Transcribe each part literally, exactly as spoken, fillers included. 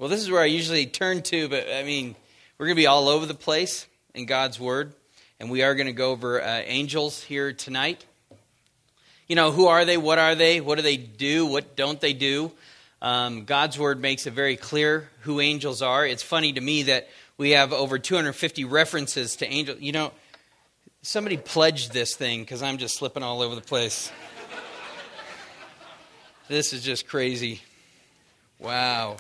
Well, this is where I usually turn to, but I mean, we're going to be all over the place in God's Word, and we are going to go over uh, angels here tonight. You know, who are they? What are they? What do they do? What don't they do? Um, God's Word makes it very clear who angels are. It's funny to me that we have over two hundred fifty references to angels. You know, somebody pledged this thing because I'm just slipping all over the place. This is just crazy. Wow.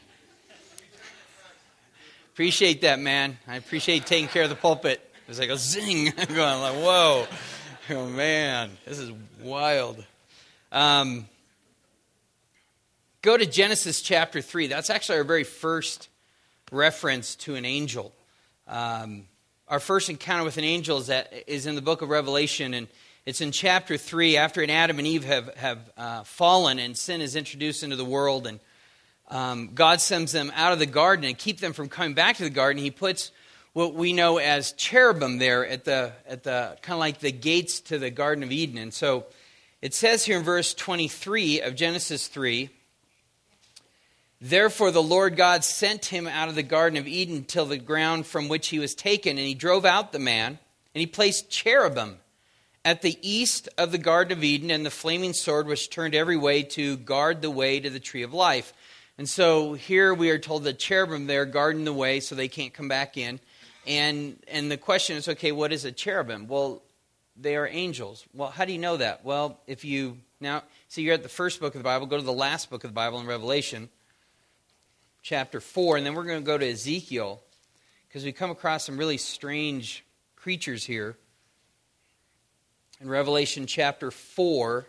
Appreciate that, man. I appreciate taking care of the pulpit. It was like a zing. I'm going like, whoa. Oh, man. This is wild. Um, go to Genesis chapter three. That's actually our very first reference to an angel. Um, our first encounter with an angel is, that, is in the book of Revelation, and it's in chapter three, after Adam and Eve have, have uh, fallen and sin is introduced into the world, and Um, God sends them out of the garden and keep them from coming back to the garden. He puts what we know as cherubim there at the at the kind of like the gates to the Garden of Eden. And so it says here in verse twenty-three of Genesis three, "Therefore the Lord God sent him out of the Garden of Eden till the ground from which he was taken, and he drove out the man, and he placed cherubim at the east of the Garden of Eden, and the flaming sword which turned every way to guard the way to the tree of life." And so here we are told that cherubim there guarding the way so they can't come back in. And and the question is, okay, what is a cherubim? Well, they are angels. Well, how do you know that? Well, if you now, see you're at the first book of the Bible, go to the last book of the Bible in Revelation, chapter four, and then we're going to go to Ezekiel, because we come across some really strange creatures here. In Revelation chapter four,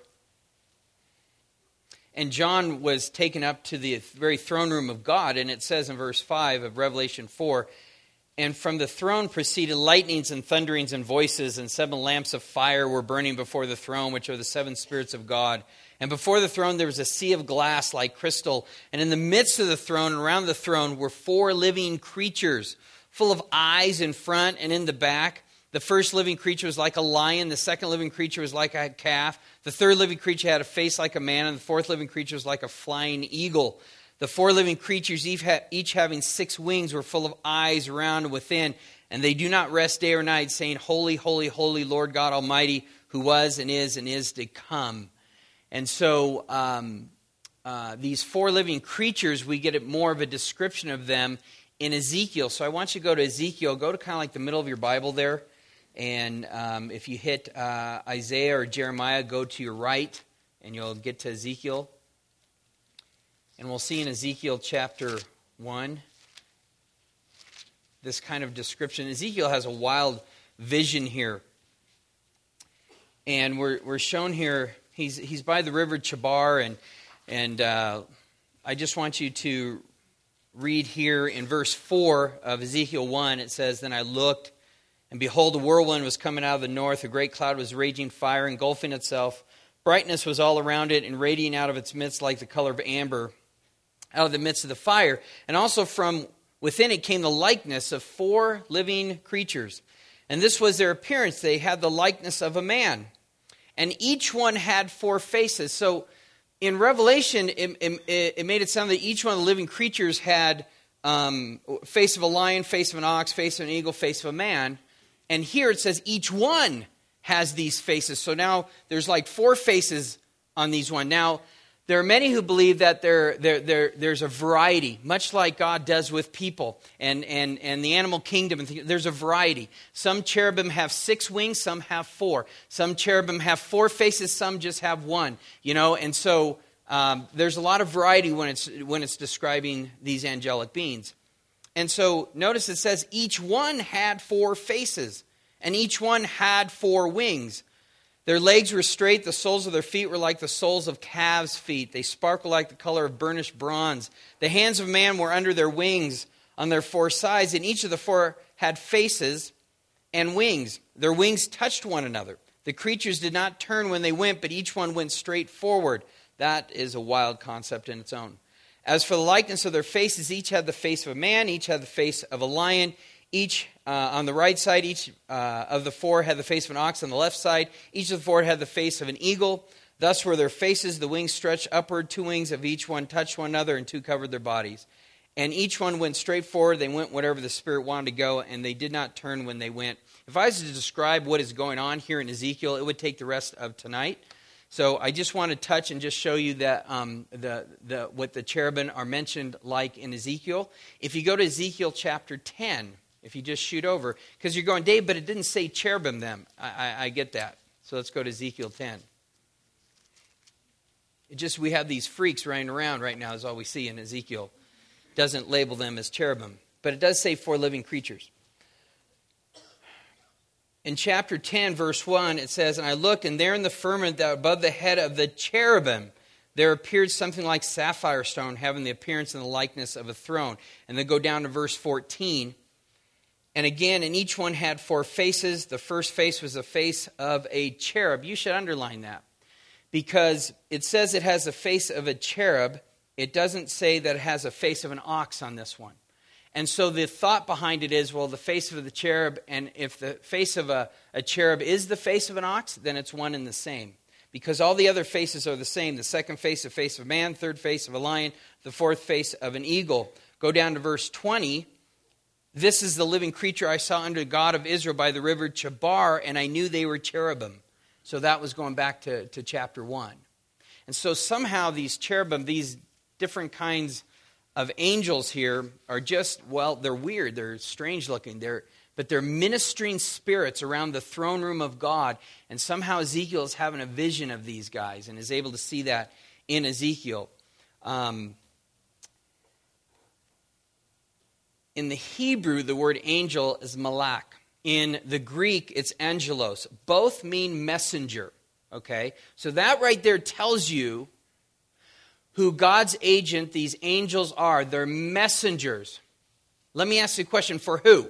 and John was taken up to the very throne room of God, and it says in verse five of Revelation four, "And from the throne proceeded lightnings and thunderings and voices, and seven lamps of fire were burning before the throne, which are the seven spirits of God. And before the throne there was a sea of glass like crystal, and in the midst of the throne and around the throne were four living creatures, full of eyes in front and in the back. The first living creature was like a lion. The second living creature was like a calf. The third living creature had a face like a man. And the fourth living creature was like a flying eagle. The four living creatures, each having six wings, were full of eyes around and within. And they do not rest day or night, saying, Holy, holy, holy, Lord God Almighty, who was and is and is to come." And so um, uh, these four living creatures, we get more of a description of them in Ezekiel. So I want you to go to Ezekiel. Go to kind of like the middle of your Bible there. And um, if you hit uh, Isaiah or Jeremiah, go to your right, and you'll get to Ezekiel. And we'll see in Ezekiel chapter one this kind of description. Ezekiel has a wild vision here. And we're we're shown here, he's he's by the river Chebar, and, and uh, I just want you to read here in verse four of Ezekiel one. It says, "Then I looked, and behold, a whirlwind was coming out of the north. A great cloud was raging fire, engulfing itself. Brightness was all around it, and radiating out of its midst like the color of amber, out of the midst of the fire. And also from within it came the likeness of four living creatures. And this was their appearance. They had the likeness of a man. And each one had four faces." So in Revelation, it, it, it made it sound that each one of the living creatures had um, face of a lion, face of an ox, face of an eagle, face of a man. And here it says each one has these faces. So now there's like four faces on these one. Now, there are many who believe that there, there, there, there's a variety, much like God does with people and, and, and the animal kingdom. There's a variety. Some cherubim have six wings, some have four. Some cherubim have four faces, some just have one. You know, and so um, there's a lot of variety when it's when it's describing these angelic beings. And so notice it says each one had four faces, and each one had four wings. Their legs were straight, the soles of their feet were like the soles of calves' feet. They sparkled like the color of burnished bronze. The hands of man were under their wings on their four sides, and each of the four had faces and wings. Their wings touched one another. The creatures did not turn when they went, but each one went straight forward. That is a wild concept in its own. As for the likeness of their faces, each had the face of a man, each had the face of a lion, each uh, on the right side, each uh, of the four had the face of an ox on the left side, each of the four had the face of an eagle. Thus were their faces, the wings stretched upward, two wings of each one touched one another, and two covered their bodies. And each one went straight forward. They went wherever the Spirit wanted to go, and they did not turn when they went. If I was to describe what is going on here in Ezekiel, it would take the rest of tonight. So I just want to touch and just show you that um, the the what the cherubim are mentioned like in Ezekiel. If you go to Ezekiel chapter ten, if you just shoot over, because you're going, Dave, but it didn't say cherubim then. I, I, I get that. So let's go to Ezekiel ten. It just, we have these freaks running around right now is all we see in Ezekiel. Doesn't label them as cherubim, but it does say four living creatures. In chapter ten, verse one, it says, and I looked, and there in the firmament that above the head of the cherubim, there appeared something like sapphire stone, having the appearance and the likeness of a throne. And then go down to verse fourteen. And again, and each one had four faces. The first face was the face of a cherub. You should underline that. Because it says it has the face of a cherub. It doesn't say that it has a face of an ox on this one. And so the thought behind it is, well, the face of the cherub, and if the face of a, a cherub is the face of an ox, then it's one and the same. Because all the other faces are the same. The second face, the face of man, third face of a lion, the fourth face of an eagle. Go down to verse twenty. This is the living creature I saw under the God of Israel by the river Chebar, and I knew they were cherubim. So that was going back to, to chapter one. And so somehow these cherubim, these different kinds of angels here are just, well, they're weird. They're strange looking. They're, but they're ministering spirits around the throne room of God. And somehow Ezekiel is having a vision of these guys and is able to see that in Ezekiel. Um, in the Hebrew, the word angel is malach. In the Greek, it's angelos. Both mean messenger. Okay? So that right there tells you who God's agent, these angels are. They're messengers. Let me ask you a question. For who?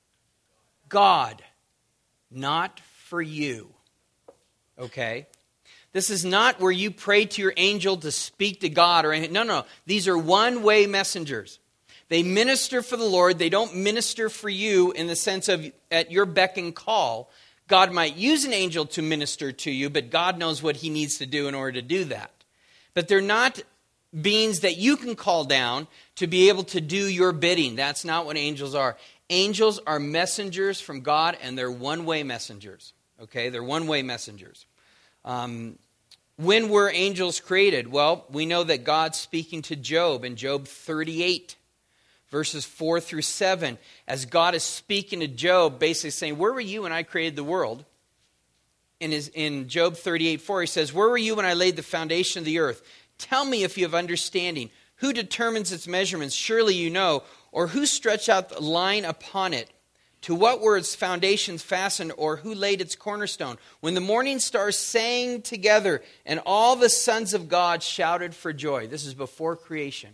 God. Not for you. Okay? This is not where you pray to your angel to speak to God or anything. No, no. These are one-way messengers. They minister for the Lord. They don't minister for you in the sense of at your beck and call. God might use an angel to minister to you, but God knows what he needs to do in order to do that. But they're not beings that you can call down to be able to do your bidding. That's not what angels are. Angels are messengers from God, and they're one-way messengers. Okay, they're one-way messengers. Um, when were angels created? Well, we know that God's speaking to Job in Job thirty-eight, verses four through seven. As God is speaking to Job, basically saying, where were you when I created the world? In, his, in Job thirty-eight four, he says, where were you when I laid the foundation of the earth? Tell me if you have understanding. Who determines its measurements? Surely you know. Or who stretched out the line upon it? To what were its foundations fastened? Or who laid its cornerstone? When the morning stars sang together and all the sons of God shouted for joy. This is before creation.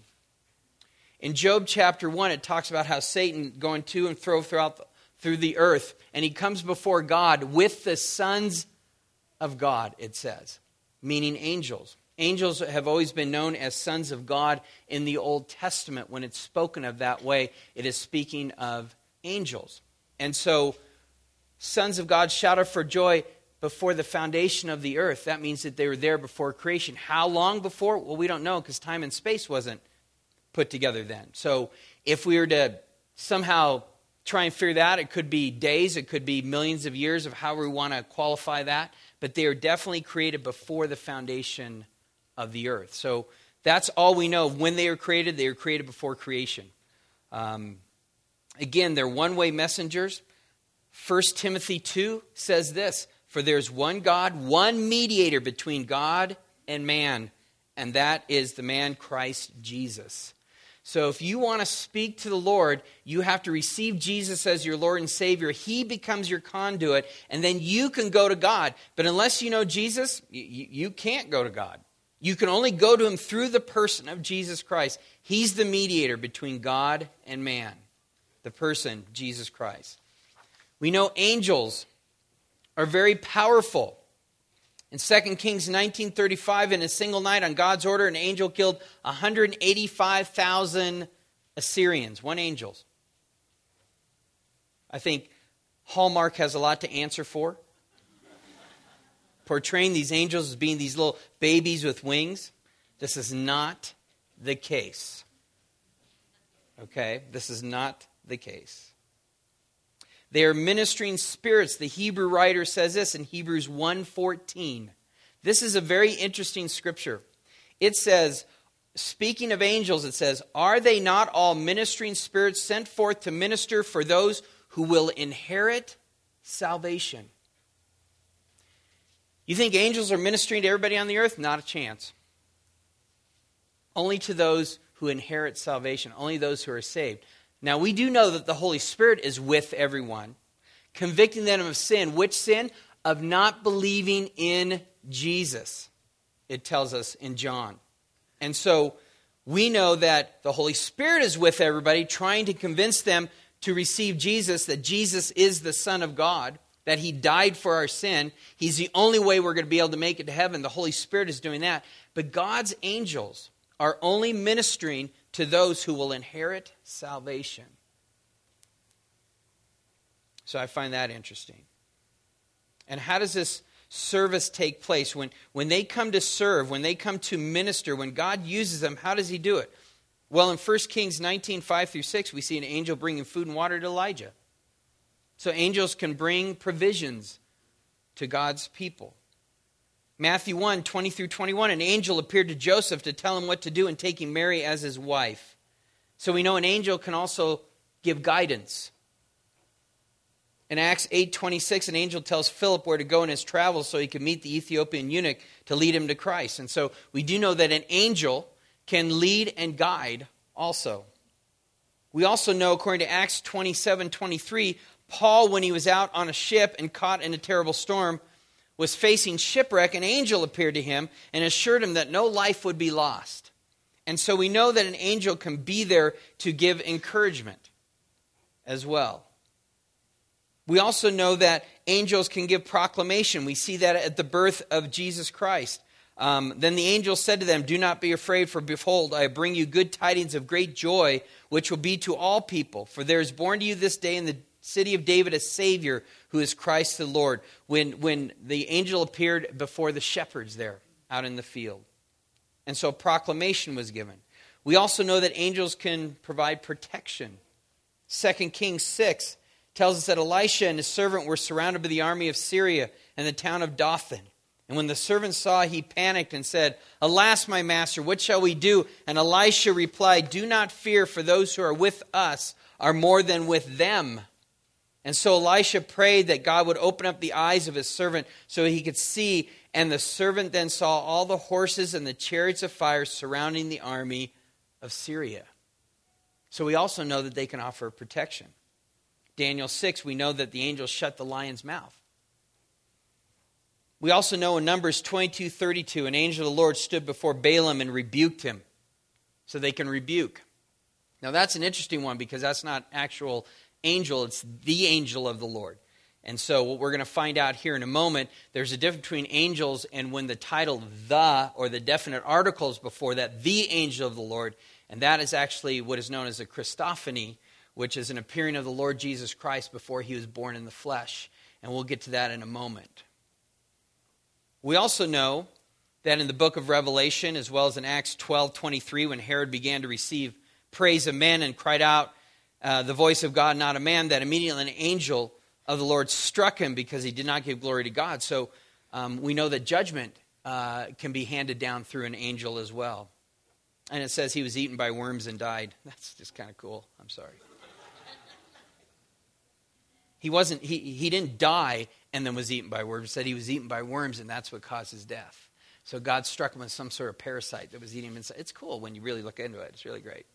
In Job chapter one, it talks about how Satan going to and fro throughout the, through the earth. And he comes before God with the sons of God, it says. Meaning angels. Angels have always been known as sons of God in the Old Testament. When it's spoken of that way, it is speaking of angels. And so, sons of God shouted for joy before the foundation of the earth. That means that they were there before creation. How long before? Well, we don't know because time and space wasn't put together then. So, if we were to somehow try and figure that out, it could be days, it could be millions of years of how we want to qualify that. But they are definitely created before the foundation of the earth. So that's all we know. When they were created, they were created before creation. Um, again, they're one-way messengers. First Timothy two says this, for there's one God, one mediator between God and man, and that is the man Christ Jesus. So if you want to speak to the Lord, you have to receive Jesus as your Lord and Savior. He becomes your conduit, and then you can go to God. But unless you know Jesus, you, you can't go to God. You can only go to him through the person of Jesus Christ. He's the mediator between God and man. The person, Jesus Christ. We know angels are very powerful. In Second Kings nineteen thirty-five, in a single night on God's order, an angel killed one hundred eighty-five thousand Assyrians. One angel. I think Hallmark has a lot to answer for. Portraying these angels as being these little babies with wings. This is not the case. Okay? This is not the case. They are ministering spirits. The Hebrew writer says this in Hebrews one fourteen. This is a very interesting scripture. It says, speaking of angels, it says, "Are they not all ministering spirits sent forth to minister for those who will inherit salvation?" You think angels are ministering to everybody on the earth? Not a chance. Only to those who inherit salvation, only those who are saved. Now, we do know that the Holy Spirit is with everyone, convicting them of sin. Which sin? Of not believing in Jesus, it tells us in John. And so, we know that the Holy Spirit is with everybody, trying to convince them to receive Jesus, that Jesus is the Son of God, that He died for our sin. He's the only way we're going to be able to make it to heaven. The Holy Spirit is doing that. But God's angels are only ministering to those who will inherit salvation. So I find that interesting. And how does this service take place? When, when they come to serve, when they come to minister, when God uses them, how does He do it? Well, in First Kings nineteen, five through six, we see an angel bringing food and water to Elijah. So angels can bring provisions to God's people. Matthew one, twenty through twenty-one, an angel appeared to Joseph to tell him what to do in taking Mary as his wife. So we know an angel can also give guidance. In Acts eight twenty-six, an angel tells Philip where to go in his travels so he can meet the Ethiopian eunuch to lead him to Christ. And so we do know that an angel can lead and guide also. We also know, according to Acts twenty-seven twenty-three, Paul, when he was out on a ship and caught in a terrible storm, was facing shipwreck. An angel appeared to him and assured him that no life would be lost. And so we know that an angel can be there to give encouragement as well. We also know that angels can give proclamation. We see that at the birth of Jesus Christ. Um, then the angel said to them, "Do not be afraid, for behold, I bring you good tidings of great joy, which will be to all people. For there is born to you this day in the city of David a Savior, who is Christ the Lord." When, when the angel appeared before the shepherds there out in the field. And so proclamation was given. We also know that angels can provide protection. Second Kings six tells us that Elisha and his servant were surrounded by the army of Syria and the town of Dothan. And when the servant saw, he panicked and said, "Alas, my master, what shall we do?" And Elisha replied, "Do not fear, for those who are with us are more than with them." And so Elisha prayed that God would open up the eyes of his servant so he could see. And the servant then saw all the horses and the chariots of fire surrounding the army of Syria. So we also know that they can offer protection. Daniel six, we know that the angels shut the lion's mouth. We also know in Numbers twenty-two thirty-two, an angel of the Lord stood before Balaam and rebuked him. So they can rebuke. Now that's an interesting one because that's not actual angel, it's the angel of the Lord. And so what we're going to find out here in a moment, there's a difference between angels and when the title the or the definite articles before that, the angel of the Lord, and that is actually what is known as a Christophany, which is an appearing of the Lord Jesus Christ before he was born in the flesh. And we'll get to that in a moment. We also know that in the book of Revelation, as well as in Acts twelve twenty-three, when Herod began to receive praise of men and cried out uh, the voice of God, not a man, that immediately an angel of the Lord struck him because he did not give glory to God. So um, we know that judgment uh, can be handed down through an angel as well. And it says he was eaten by worms and died. That's just kind of cool. I'm sorry. He wasn't. He, he didn't die and then was eaten by worms. It said he was eaten by worms, and that's what caused his death. So God struck him with some sort of parasite that was eating him inside. It's cool when you really look into it. It's really great.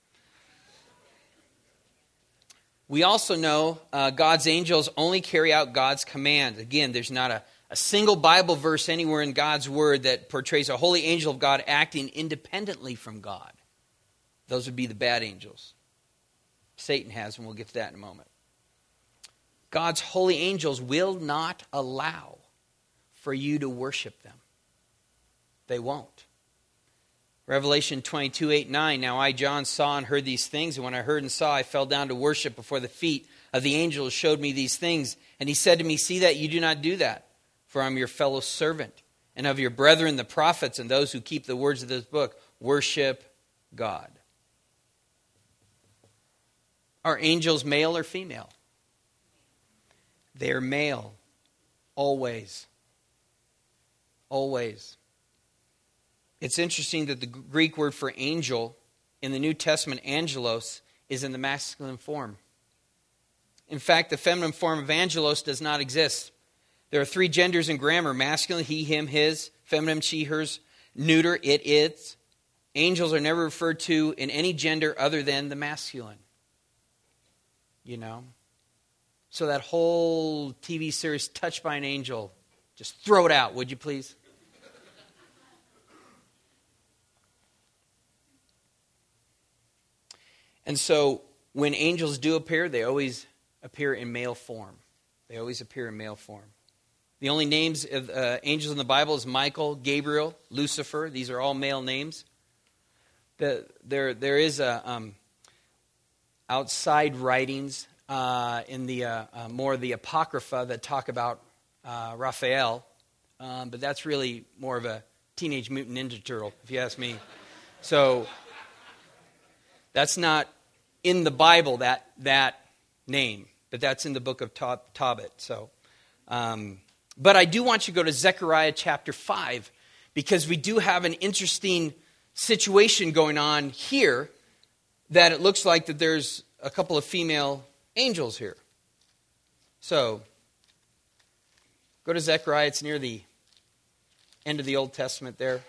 We also know uh, God's angels only carry out God's command. Again, there's not a, a single Bible verse anywhere in God's word that portrays a holy angel of God acting independently from God. Those would be the bad angels. Satan has, and we'll get to that in a moment. God's holy angels will not allow for you to worship them. They won't. Revelation twenty-two, eight, nine. Now I, John, saw and heard these things, and when I heard and saw, I fell down to worship before the feet of the angel who showed me these things. And he said to me, "See that you do not do that, for I'm your fellow servant, and of your brethren the prophets, and those who keep the words of this book. Worship God." Are angels male or female? They're male. Always. Always. It's interesting that the Greek word for angel in the New Testament, angelos, is in the masculine form. In fact, the feminine form of angelos does not exist. There are three genders in grammar: masculine, he, him, his; feminine, she, hers; neuter, it, its. Angels are never referred to in any gender other than the masculine. You know? So that whole T V series, Touched by an Angel, just throw it out, would you please? And so when angels do appear, they always appear in male form. They always appear in male form. The only names of uh, angels in the Bible is Michael, Gabriel, Lucifer. These are all male names. The, there, there is a um, outside writings uh, in the uh, uh, more of the Apocrypha that talk about uh, Raphael, um, but that's really more of a Teenage Mutant Ninja Turtle, if you ask me. So that's not in the Bible, that that name, but that's in the book of Tobit. So, um, but I do want you to go to Zechariah chapter five, because we do have an interesting situation going on here, that it looks like that there's a couple of female angels here. So, go to Zechariah. It's near the end of the Old Testament there.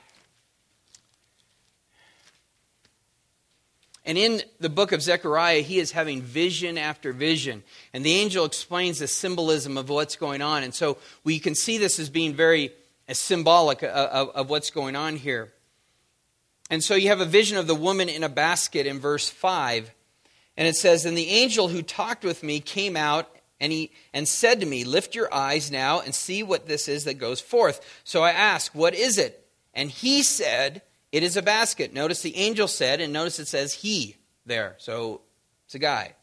And in the book of Zechariah, he is having vision after vision. And the angel explains the symbolism of what's going on. And so we can see this as being very as symbolic of, of, of what's going on here. And so you have a vision of the woman in a basket in verse five. And it says, "And the angel who talked with me came out and he and said to me, 'Lift your eyes now and see what this is that goes forth.' So I asked, 'What is it?' And he said, 'It is a basket.'" Notice the angel said, and notice it says he there. So it's a guy.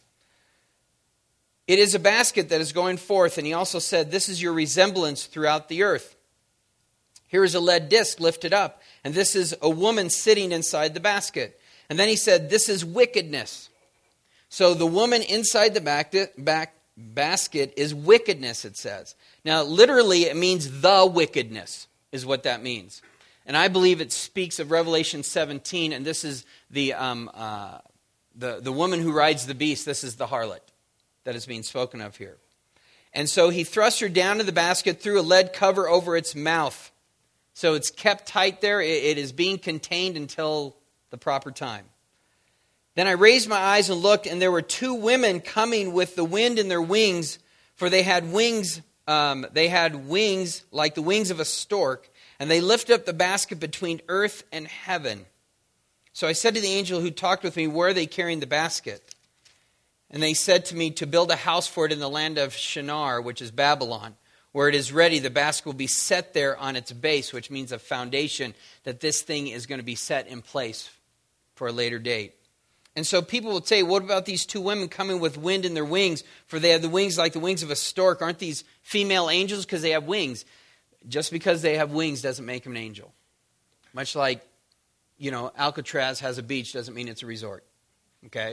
"It is a basket that is going forth." And he also said, "This is your resemblance throughout the earth. Here is a lead disc lifted up, and this is a woman sitting inside the basket." And then he said, "This is wickedness." So the woman inside the back, back basket is wickedness, it says. Now, literally, it means the wickedness is what that means. And I believe it speaks of Revelation seventeen, and this is the um, uh, the the woman who rides the beast. This is the harlot that is being spoken of here. And so he thrust her down to the basket, threw a lead cover over its mouth. So it's kept tight there. It, it is being contained until the proper time. "Then I raised my eyes and looked, and there were two women coming with the wind in their wings, for they had wings. Um, they had wings like the wings of a stork. And they lift up the basket between earth and heaven. So I said to the angel who talked with me, 'Where are they carrying the basket?' And they said to me, 'To build a house for it in the land of Shinar,' which is Babylon. Where it is ready, the basket will be set there on its base," which means a foundation, that this thing is going to be set in place for a later date. And so people will say, "What about these two women coming with wind in their wings? For they have the wings like the wings of a stork. Aren't these female angels because they have wings?" Just because they have wings doesn't make them an angel. Much like, you know, Alcatraz has a beach doesn't mean it's a resort. Okay?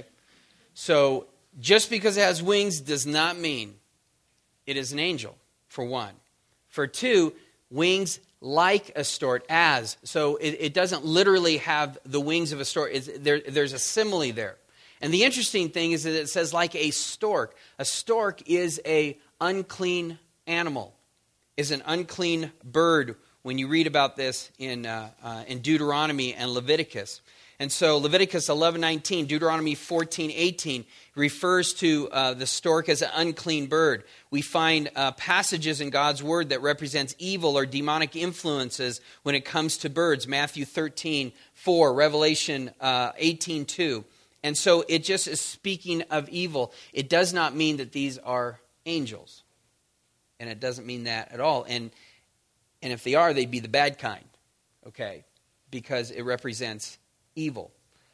So just because it has wings does not mean it is an angel, for one. For two, wings like a stork, as. So it, it doesn't literally have the wings of a stork. It's, there, there's a simile there. And the interesting thing is that it says like a stork. A stork is a unclean animal. Is an unclean bird when you read about this in uh, uh, in Deuteronomy and Leviticus. And so Leviticus eleven nineteen, Deuteronomy fourteen eighteen refers to uh, the stork as an unclean bird. We find uh, passages in God's word that represents evil or demonic influences when it comes to birds. Matthew thirteen four, Revelation uh, eighteen two. And so it just is speaking of evil. It does not mean that these are angels. And it doesn't mean that at all. And and if they are, they'd be the bad kind, okay? Because it represents evil.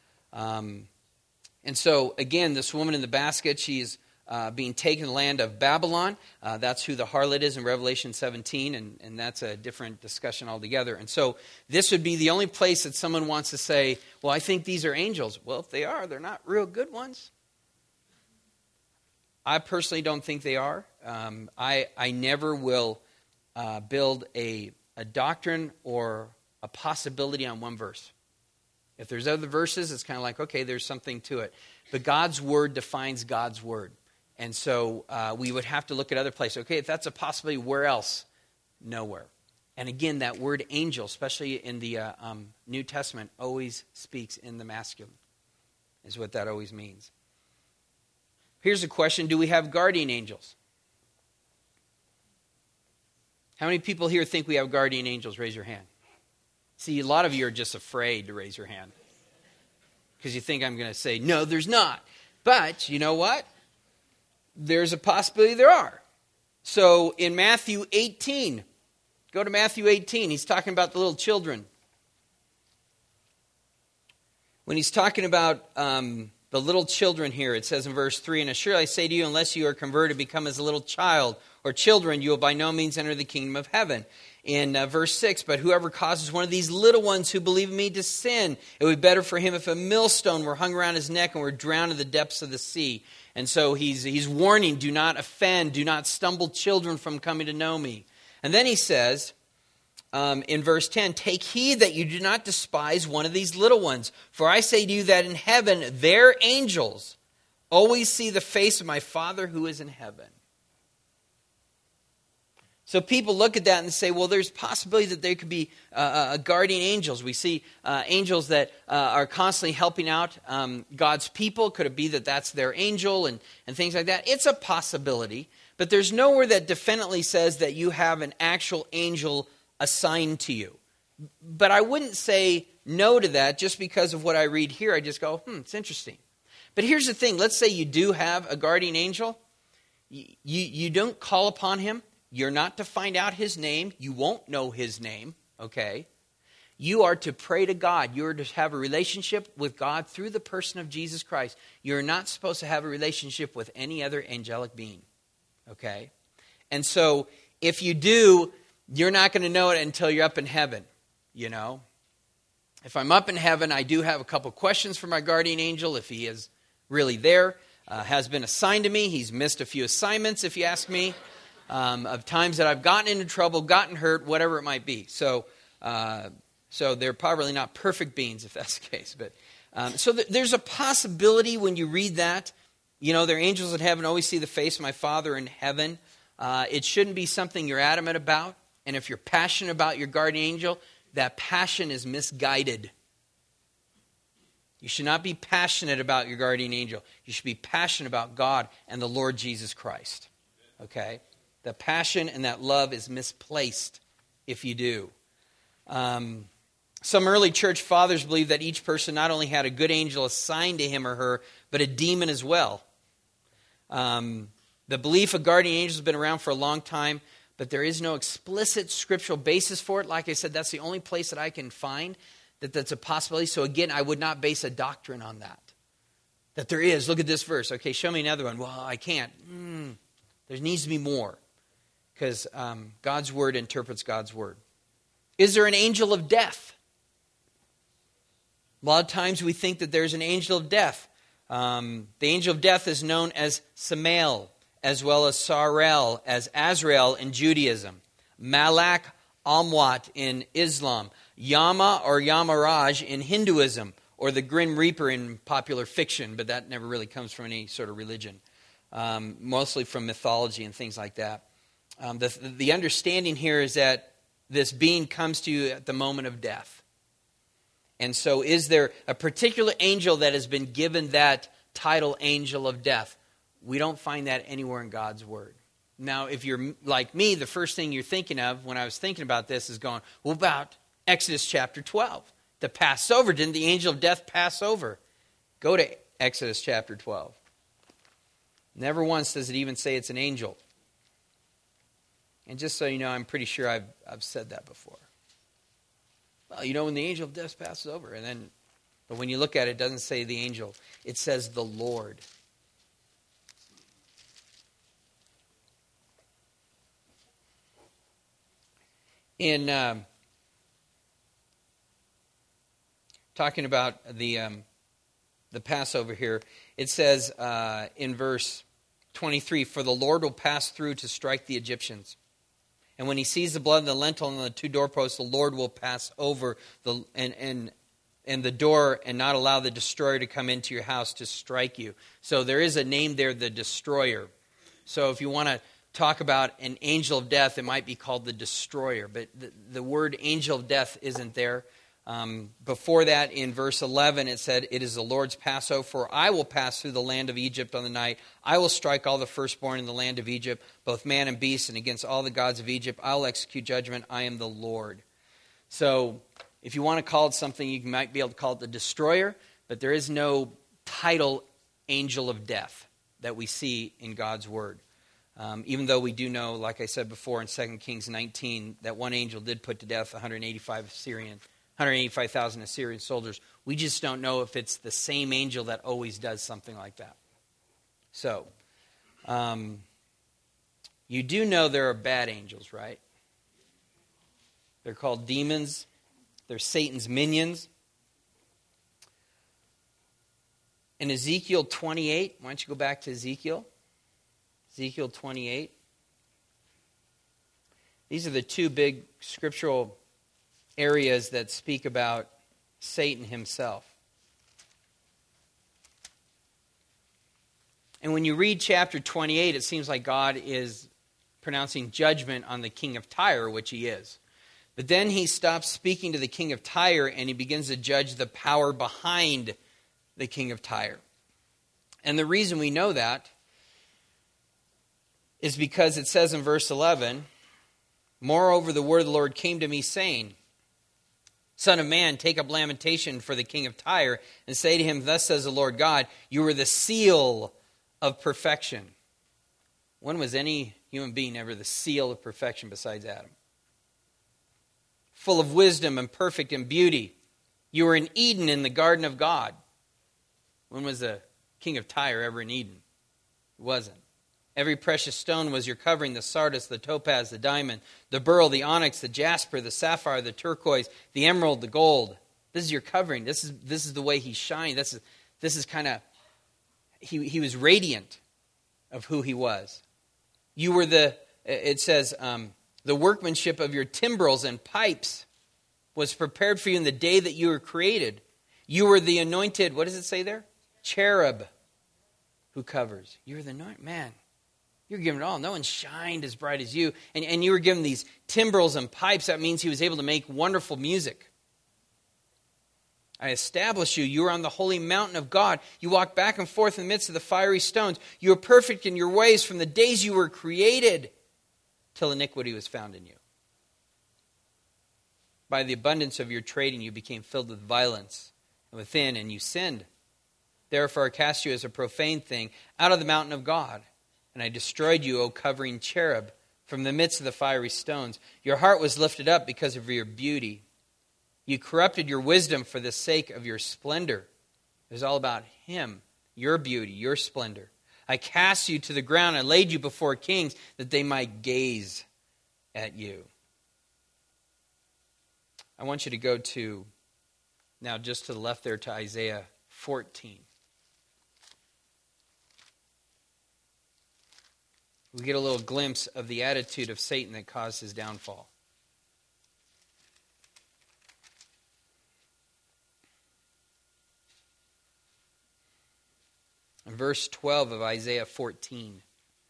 Um, and so, again, this woman in the basket, she's uh, being taken to the land of Babylon. Uh, that's who the harlot is in Revelation seventeen, and, and that's a different discussion altogether. And so this would be the only place that someone wants to say, well, I think these are angels. Well, if they are, they're not real good ones. I personally don't think they are. Um, I, I never will uh, build a, a doctrine or a possibility on one verse. If there's other verses, it's kind of like, okay, there's something to it. But God's word defines God's word. And so uh, we would have to look at other places. Okay, if that's a possibility, where else? Nowhere. And again, that word angel, especially in the uh, um, New Testament, always speaks in the masculine, is what that always means. Here's a question. Do we have guardian angels? How many people here think we have guardian angels? Raise your hand. See, a lot of you are just afraid to raise your hand because you think I'm going to say, no, there's not. But you know what? There's a possibility there are. So in Matthew eighteen, go to Matthew eighteen. He's talking about the little children. When he's talking about um, the little children here, it says in verse three, and surely I say to you, unless you are converted, become as a little child or children, you will by no means enter the kingdom of heaven. In uh, verse six, but whoever causes one of these little ones who believe in me to sin, it would be better for him if a millstone were hung around his neck and were drowned in the depths of the sea. And so he's he's warning, do not offend, do not stumble children from coming to know me. And then he says, um, in verse ten, take heed that you do not despise one of these little ones. For I say to you that in heaven their angels always see the face of my Father who is in heaven. So people look at that and say, well, there's possibility that there could be uh, uh, guardian angels. We see uh, angels that uh, are constantly helping out um, God's people. Could it be that that's their angel and, and things like that? It's a possibility. But there's nowhere that definitely says that you have an actual angel assigned to you. But I wouldn't say no to that just because of what I read here. I just go, hmm, it's interesting. But here's the thing. Let's say you do have a guardian angel. You, you, you don't call upon him. You're not to find out his name. You won't know his name, okay? You are to pray to God. You are to have a relationship with God through the person of Jesus Christ. You're not supposed to have a relationship with any other angelic being, okay? And so if you do, you're not going to know it until you're up in heaven, you know? If I'm up in heaven, I do have a couple questions for my guardian angel if he is really there, uh, has been assigned to me. He's missed a few assignments, if you ask me. Um, of times that I've gotten into trouble, gotten hurt, whatever it might be. So uh, so they're probably not perfect beings if that's the case. But um, So th- there's a possibility when you read that, you know, they're angels in heaven, always see the face of my Father in heaven. Uh, it shouldn't be something you're adamant about. And if you're passionate about your guardian angel, that passion is misguided. You should not be passionate about your guardian angel. You should be passionate about God and the Lord Jesus Christ. Okay? The passion and that love is misplaced if you do. Um, some early church fathers believed that each person not only had a good angel assigned to him or her, but a demon as well. Um, the belief of guardian angels has been around for a long time, but there is no explicit scriptural basis for it. Like I said, that's the only place that I can find that that's a possibility. So again, I would not base a doctrine on that. That there is. Look at this verse. Okay, show me another one. Well, I can't. Mm, there needs to be more. Because um, God's word interprets God's word. Is there an angel of death? A lot of times we think that there's an angel of death. Um, the angel of death is known as Samael, as well as Sarel, as Azrael in Judaism. Malak Amwat in Islam. Yama or Yamaraj in Hinduism. Or the Grim Reaper in popular fiction, but that never really comes from any sort of religion. Um, mostly from mythology and things like that. Um, the, the understanding here is that this being comes to you at the moment of death. And so is there a particular angel that has been given that title, angel of death? We don't find that anywhere in God's word. Now, if you're like me, the first thing you're thinking of when I was thinking about this is going, well, about Exodus chapter twelve. The Passover, didn't the angel of death pass over? Go to Exodus chapter twelve. Never once does it even say it's an angel. And just so you know, I'm pretty sure I've I've said that before. Well, you know, when the angel of death passes over, and then, but when you look at it, it doesn't say the angel. It says the Lord. In um, talking about the um, the Passover here, it says uh, in verse twenty-three, for the Lord will pass through to strike the Egyptians. And when he sees the blood in the lintel and the two doorposts, the Lord will pass over the and and and the door and not allow the destroyer to come into your house to strike you. So there is a name there, the destroyer. So if you want to talk about an angel of death, it might be called the destroyer. But the, the word angel of death isn't there. Um, before that, in verse eleven, it said, it is the Lord's Passover, for I will pass through the land of Egypt on the night. I will strike all the firstborn in the land of Egypt, both man and beast, and against all the gods of Egypt I will execute judgment. I am the Lord. So if you want to call it something, you might be able to call it the destroyer, but there is no title angel of death that we see in God's word. Um, even though we do know, like I said before in Second Kings nineteen, that one angel did put to death one hundred eighty-five Assyrian one hundred eighty-five thousand Assyrian soldiers. We just don't know if it's the same angel that always does something like that. So, um, you do know there are bad angels, right? They're called demons. They're Satan's minions. In Ezekiel twenty-eight, why don't you go back to Ezekiel? Ezekiel twenty-eight. These are the two big scriptural areas that speak about Satan himself. And when you read chapter twenty-eight, it seems like God is pronouncing judgment on the king of Tyre, which he is. But then he stops speaking to the king of Tyre and he begins to judge the power behind the king of Tyre. And the reason we know that is because it says in verse eleven, moreover, the word of the Lord came to me, saying, Son of man, take up lamentation for the king of Tyre, and say to him, thus says the Lord God, you are the seal of perfection. When was any human being ever the seal of perfection besides Adam? Full of wisdom and perfect in beauty. You were in Eden in the garden of God. When was the king of Tyre ever in Eden? It wasn't. Every precious stone was your covering, the sardius, the topaz, the diamond, the beryl, the onyx, the jasper, the sapphire, the turquoise, the emerald, the gold. This is your covering. This is this is the way he shined. This is this is kind of he he was radiant of who he was. You were the it says um, the workmanship of your timbrels and pipes was prepared for you in the day that you were created. You were the anointed. What does it say there? Cherub, who covers. You were the anointed man. You're given it all. No one shined as bright as you. And, and you were given these timbrels and pipes. That means he was able to make wonderful music. I established you. You were on the holy mountain of God. You walked back and forth in the midst of the fiery stones. You were perfect in your ways from the days you were created till iniquity was found in you. By the abundance of your trading, you became filled with violence. And within, and you sinned. Therefore I cast you as a profane thing out of the mountain of God. And I destroyed you, O covering cherub, from the midst of the fiery stones. Your heart was lifted up because of your beauty. You corrupted your wisdom for the sake of your splendor. It was all about him, your beauty, your splendor. I cast you to the ground. I laid you before kings that they might gaze at you. I want you to go to, now just to the left there, to Isaiah fourteen. We get a little glimpse of the attitude of Satan that caused his downfall. In verse twelve of Isaiah fourteen.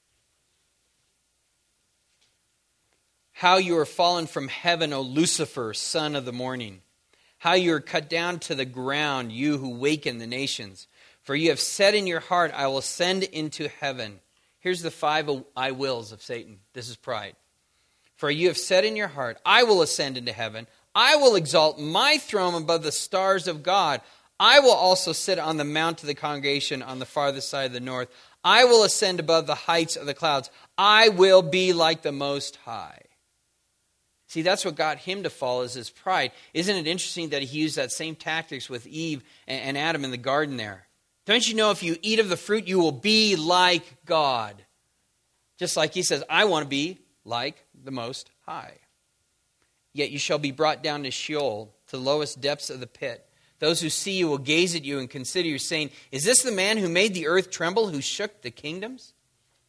How you are fallen from heaven, O Lucifer, son of the morning. How you are cut down to the ground, you who waken the nations. For you have said in your heart, I will ascend into heaven. Here's the five I wills of Satan. This is pride. For you have said in your heart, I will ascend into heaven. I will exalt my throne above the stars of God. I will also sit on the mount of the congregation on the farthest side of the north. I will ascend above the heights of the clouds. I will be like the Most High. See, that's what got him to fall, is his pride. Isn't it interesting that he used that same tactics with Eve and Adam in the garden there? Don't you know if you eat of the fruit, you will be like God? Just like he says, I want to be like the Most High. Yet you shall be brought down to Sheol, to the lowest depths of the pit. Those who see you will gaze at you and consider you, saying, is this the man who made the earth tremble, who shook the kingdoms?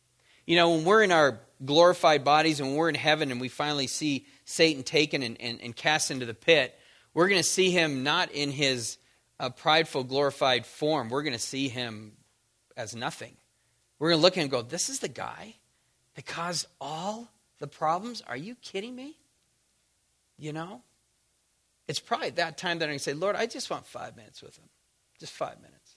You know, when we're in our glorified bodies and when we're in heaven and we finally see Satan taken and, and, and cast into the pit, we're going to see him not in his uh, prideful, glorified form. We're going to see him as nothing. We're going to look at him and go, this is the guy that caused all the problems? Are you kidding me? You know? It's probably at that time that I'm going to say, Lord, I just want five minutes with him. Just five minutes.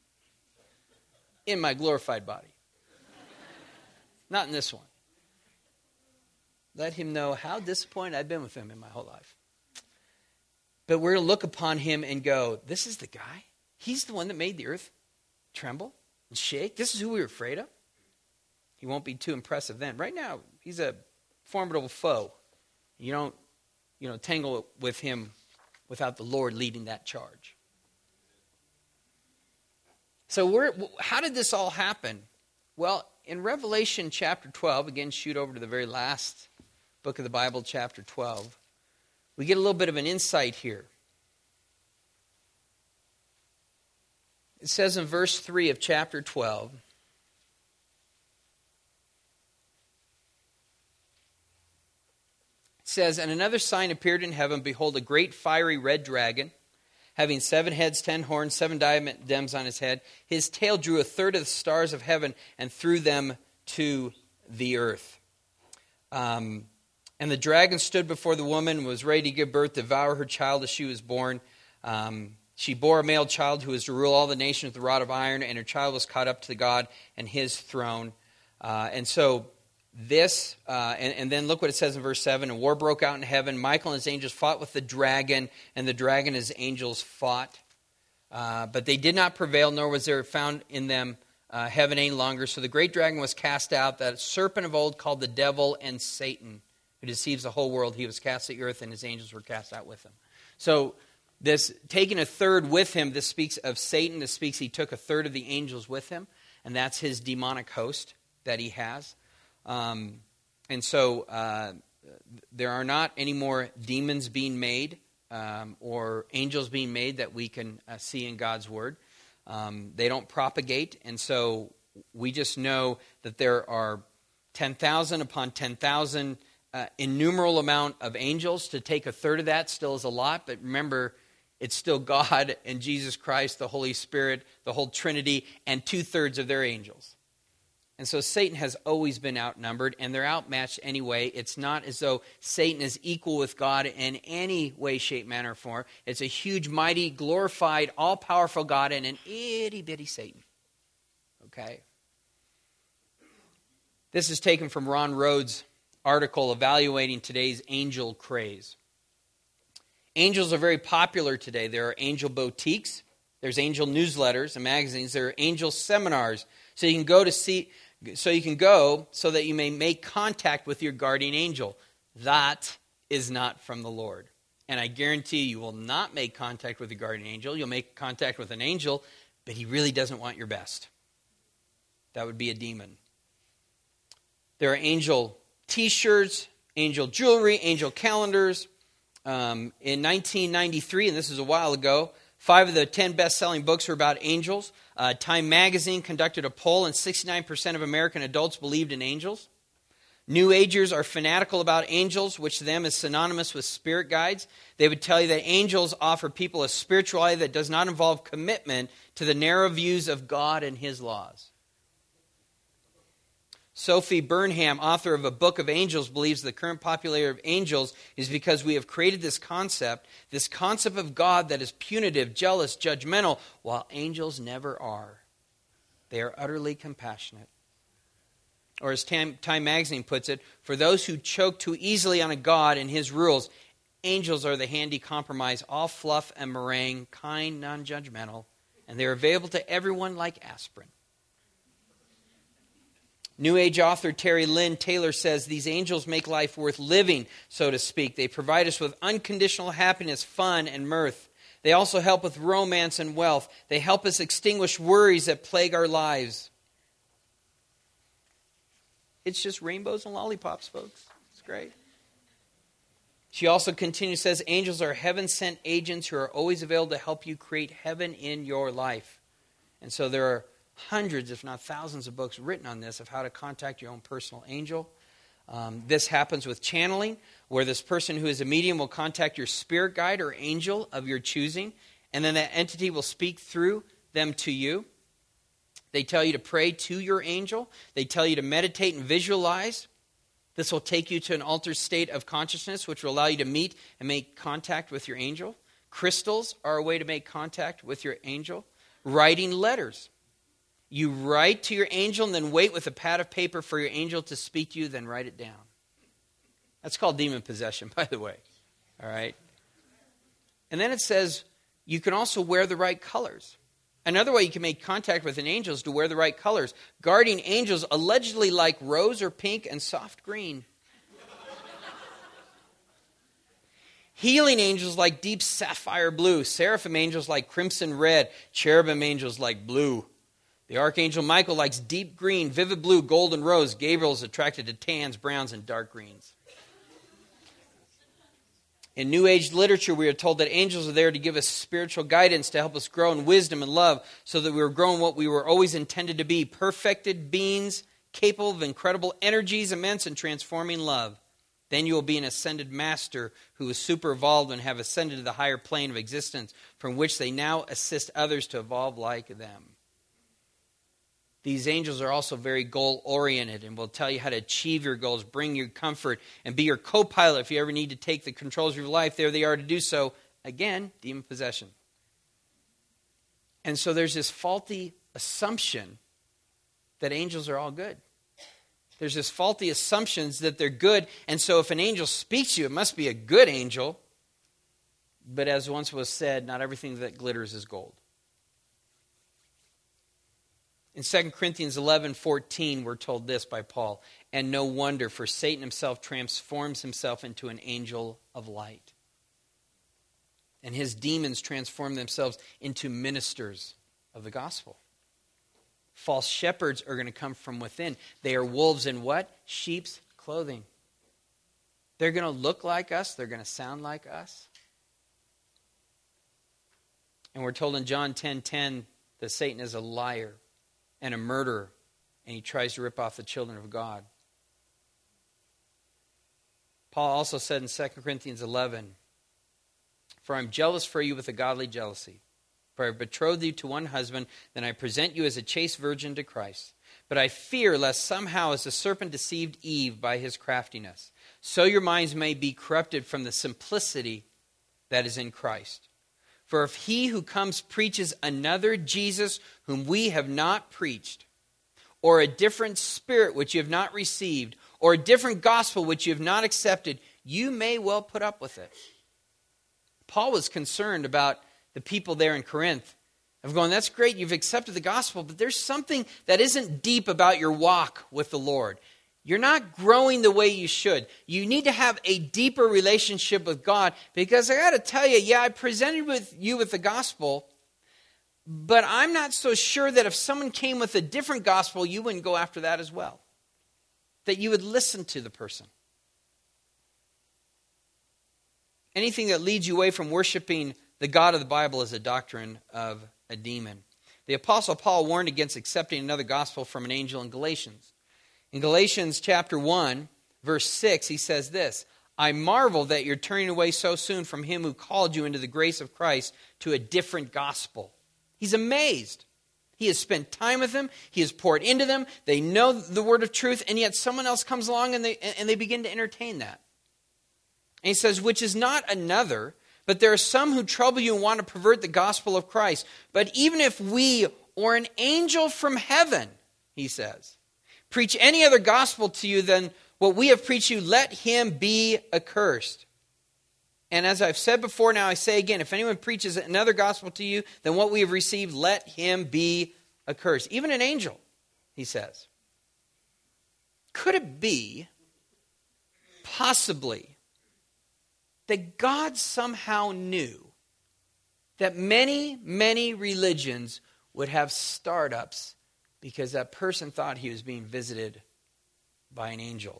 In my glorified body. Not in this one. Let him know how disappointed I've been with him in my whole life. But we're going to look upon him and go, this is the guy? He's the one that made the earth tremble and shake? This is who we were afraid of? He won't be too impressive then. Right now, he's a formidable foe. You don't, you know, tangle with him without the Lord leading that charge. So we're, how did this all happen? Well, in Revelation chapter twelve, again, shoot over to the very last book of the Bible, chapter twelve, we get a little bit of an insight here. It says in verse three of chapter twelve, it says, and another sign appeared in heaven, behold, a great fiery red dragon, having seven heads, ten horns, seven diadems on his head. His tail drew a third of the stars of heaven and threw them to the earth. Um, and the dragon stood before the woman, was ready to give birth, devour her child as she was born. Um, she bore a male child who was to rule all the nations with a rod of iron, and her child was caught up to God and his throne. Uh, and so this, uh, and, and then look what it says in verse seven, a war broke out in heaven. Michael and his angels fought with the dragon, and the dragon and his angels fought. Uh, but they did not prevail, nor was there found in them uh, heaven any longer. So the great dragon was cast out, that serpent of old called the devil and Satan, who deceives the whole world. He was cast to the earth, and his angels were cast out with him. So this taking a third with him, this speaks of Satan. This speaks he took a third of the angels with him, and that's his demonic host that he has. Um, and so uh, there are not any more demons being made um, or angels being made that we can uh, see in God's Word. Um, they don't propagate, and so we just know that there are ten thousand upon ten thousand, uh, innumerable amount of angels. To take a third of that still is a lot, but remember, it's still God and Jesus Christ, the Holy Spirit, the whole Trinity, and two-thirds of their angels. And so Satan has always been outnumbered, and they're outmatched anyway. It's not as though Satan is equal with God in any way, shape, manner, or form. It's a huge, mighty, glorified, all-powerful God and an itty-bitty Satan. Okay? This is taken from Ron Rhodes' article evaluating today's angel craze. Angels are very popular today. There are angel boutiques. There's angel newsletters and magazines. There are angel seminars. So you can go to see... So you can go so that you may make contact with your guardian angel. That is not from the Lord. And I guarantee you will not make contact with a guardian angel. You'll make contact with an angel, but he really doesn't want your best. That would be a demon. There are angel t-shirts, angel jewelry, angel calendars. Um, in nineteen ninety-three, and this is a while ago, five of the ten best-selling books were about angels. Uh, Time magazine conducted a poll, and sixty-nine percent of American adults believed in angels. New Agers are fanatical about angels, which to them is synonymous with spirit guides. They would tell you that angels offer people a spirituality that does not involve commitment to the narrow views of God and his laws. Sophie Burnham, author of A Book of Angels, believes the current popularity of angels is because we have created this concept, this concept of God that is punitive, jealous, judgmental, while angels never are. They are utterly compassionate. Or as Time, Time magazine puts it, for those who choke too easily on a God and his rules, angels are the handy compromise, all fluff and meringue, kind, non-judgmental, and they're available to everyone like aspirin. New Age author Terry Lynn Taylor says these angels make life worth living, so to speak. They provide us with unconditional happiness, fun, and mirth. They also help with romance and wealth. They help us extinguish worries that plague our lives. It's just rainbows and lollipops, folks. It's great. She also continues, says, angels are heaven-sent agents who are always available to help you create heaven in your life. And so there are hundreds, if not thousands of books written on this, of how to contact your own personal angel. Um, this happens with channeling, where this person who is a medium will contact your spirit guide or angel of your choosing, and then that entity will speak through them to you. They tell you to pray to your angel. They tell you to meditate and visualize. This will take you to an altered state of consciousness, which will allow you to meet and make contact with your angel. Crystals are a way to make contact with your angel. Writing letters. You write to your angel and then wait with a pad of paper for your angel to speak to you, then write it down. That's called demon possession, by the way. All right? And then it says you can also wear the right colors. Another way you can make contact with an angel is to wear the right colors. Guardian angels allegedly like rose or pink and soft green. Healing angels like deep sapphire blue. Seraphim angels like crimson red. Cherubim angels like blue. The archangel Michael likes deep green, vivid blue, golden rose. Gabriel is attracted to tans, browns, and dark greens. In New Age literature, we are told that angels are there to give us spiritual guidance, to help us grow in wisdom and love, so that we are growing what we were always intended to be, perfected beings, capable of incredible energies, immense and transforming love. Then you will be an ascended master who is super evolved and have ascended to the higher plane of existence, from which they now assist others to evolve like them. These angels are also very goal-oriented and will tell you how to achieve your goals, bring you comfort, and be your co-pilot if you ever need to take the controls of your life. There they are to do so. Again, demon possession. And so there's this faulty assumption that angels are all good. There's this faulty assumptions that they're good, and so if an angel speaks to you, it must be a good angel. But as once was said, not everything that glitters is gold. In Second Corinthians eleven fourteen, we're told this by Paul, and no wonder, for Satan himself transforms himself into an angel of light. And his demons transform themselves into ministers of the gospel. False shepherds are going to come from within. They are wolves in what? Sheep's clothing. They're going to look like us. They're going to sound like us. And we're told in John ten ten that Satan is a liar and a murderer, and he tries to rip off the children of God. Paul also said in Second Corinthians eleven, for I'm jealous for you with a godly jealousy. For I betrothed you to one husband, then I present you as a chaste virgin to Christ. But I fear lest somehow as the serpent deceived Eve by his craftiness, so your minds may be corrupted from the simplicity that is in Christ. For if he who comes preaches another Jesus whom we have not preached, or a different spirit which you have not received, or a different gospel which you have not accepted, you may well put up with it. Paul was concerned about the people there in Corinth of going, that's great, you've accepted the gospel, but there's something that isn't deep about your walk with the Lord. You're not growing the way you should. You need to have a deeper relationship with God, because I got to tell you, yeah, I presented with you with the gospel, but I'm not so sure that if someone came with a different gospel, you wouldn't go after that as well. That you would listen to the person. Anything that leads you away from worshiping the God of the Bible is a doctrine of a demon. The Apostle Paul warned against accepting another gospel from an angel in Galatians. In Galatians chapter one, verse six, he says this, I marvel that you're turning away so soon from him who called you into the grace of Christ to a different gospel. He's amazed. He has spent time with them. He has poured into them. They know the word of truth, and yet someone else comes along and they, and they begin to entertain that. And he says, which is not another, but there are some who trouble you and want to pervert the gospel of Christ. But even if we or an angel from heaven, he says, preach any other gospel to you than what we have preached you, let him be accursed. And as I've said before, now I say again, if anyone preaches another gospel to you than what we have received, let him be accursed. Even an angel, he says. Could it be, possibly, that God somehow knew that many, many religions would have startups because that person thought he was being visited by an angel?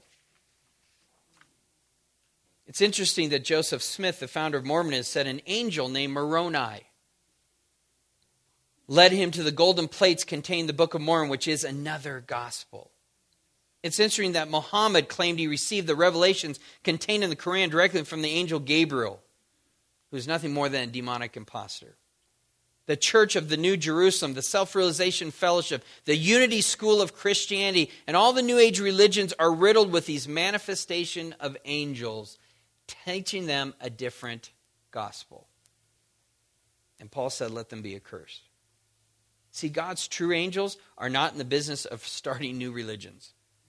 It's interesting that Joseph Smith, the founder of Mormonism, said an angel named Moroni. led him to the golden plates containing the Book of Mormon, which is another gospel. It's interesting that Muhammad claimed he received the revelations contained in the Quran directly from the angel Gabriel, who is nothing more than a demonic impostor. The Church of the New Jerusalem, the Self-Realization Fellowship, the Unity School of Christianity, and all the New Age religions are riddled with these manifestation of angels, teaching them a different gospel. And Paul said, let them be accursed. See, God's true angels are not in the business of starting new religions.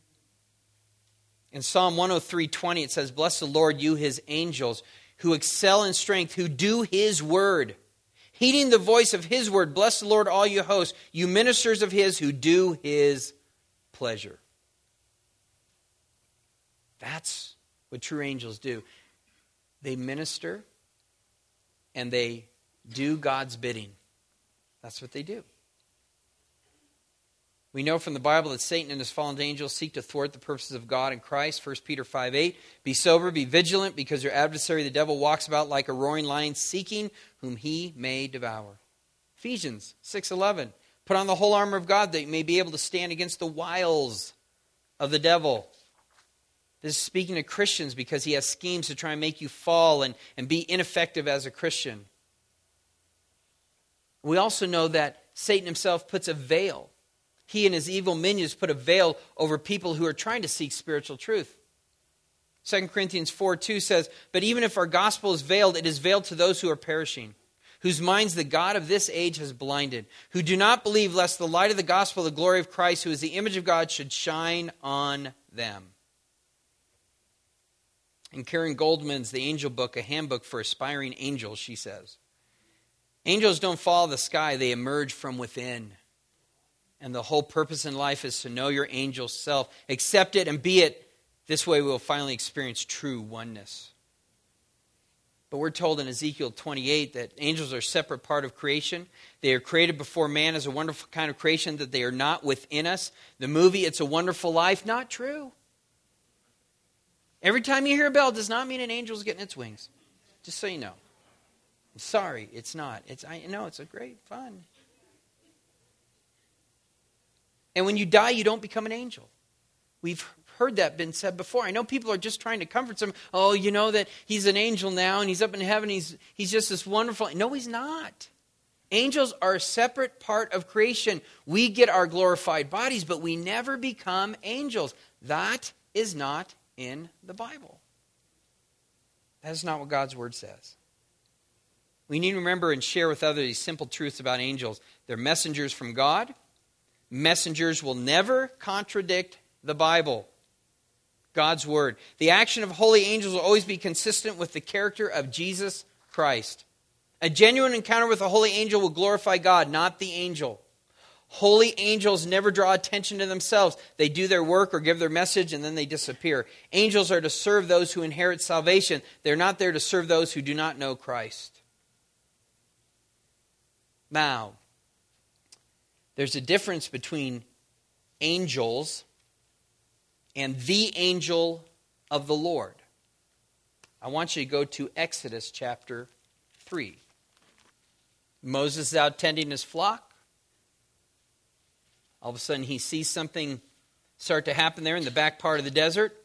In Psalm one oh three twenty, it says, bless the Lord, you his angels, who excel in strength, who do his word. Heeding the voice of his word, bless the Lord, all you hosts, you ministers of his who do his pleasure. That's what true angels do. They minister and they do God's bidding. That's what they do. We know from the Bible that Satan and his fallen angels seek to thwart the purposes of God in Christ. First Peter five eight. Be sober, be vigilant, because your adversary, the devil, walks about like a roaring lion, seeking whom he may devour. Ephesians six eleven. Put on the whole armor of God that you may be able to stand against the wiles of the devil. This is speaking to Christians because he has schemes to try and make you fall and, and be ineffective as a Christian. We also know that Satan himself puts a veil. He and his evil minions put a veil over people who are trying to seek spiritual truth. Second Corinthians four two says, but even if our gospel is veiled, it is veiled to those who are perishing, whose minds the God of this age has blinded, who do not believe lest the light of the gospel, the glory of Christ, who is the image of God, should shine on them. In Karen Goldman's The Angel Book, a handbook for aspiring angels, she says, angels don't fall the sky, they emerge from within. And the whole purpose in life is to know your angel self. Accept it and be it. This way we will finally experience true oneness. But we're told in Ezekiel twenty-eight that angels are a separate part of creation. They are created before man as a wonderful kind of creation, that they are not within us. The movie, It's a Wonderful Life, not true. Every time you hear a bell does not mean an angel's getting its wings. Just so you know. I'm sorry, it's not. It's I know it's a great fun. And when you die, you don't become an angel. We've heard that been said before. I know people are just trying to comfort some. Oh, you know that he's an angel now and he's up in heaven. He's, he's just this wonderful. No, he's not. Angels are a separate part of creation. We get our glorified bodies, but we never become angels. That is not in the Bible. That is not what God's word says. We need to remember and share with others these simple truths about angels. They're messengers from God. Messengers will never contradict the Bible, God's word. The action of holy angels will always be consistent with the character of Jesus Christ. A genuine encounter with a holy angel will glorify God, not the angel. Holy angels never draw attention to themselves. They do their work or give their message and then they disappear. Angels are to serve those who inherit salvation. They're not there to serve those who do not know Christ. Now, there's a difference between angels and the angel of the Lord. I want you to go to Exodus chapter three. Moses is out tending his flock. All of a sudden he sees something start to happen there in the back part of the desert.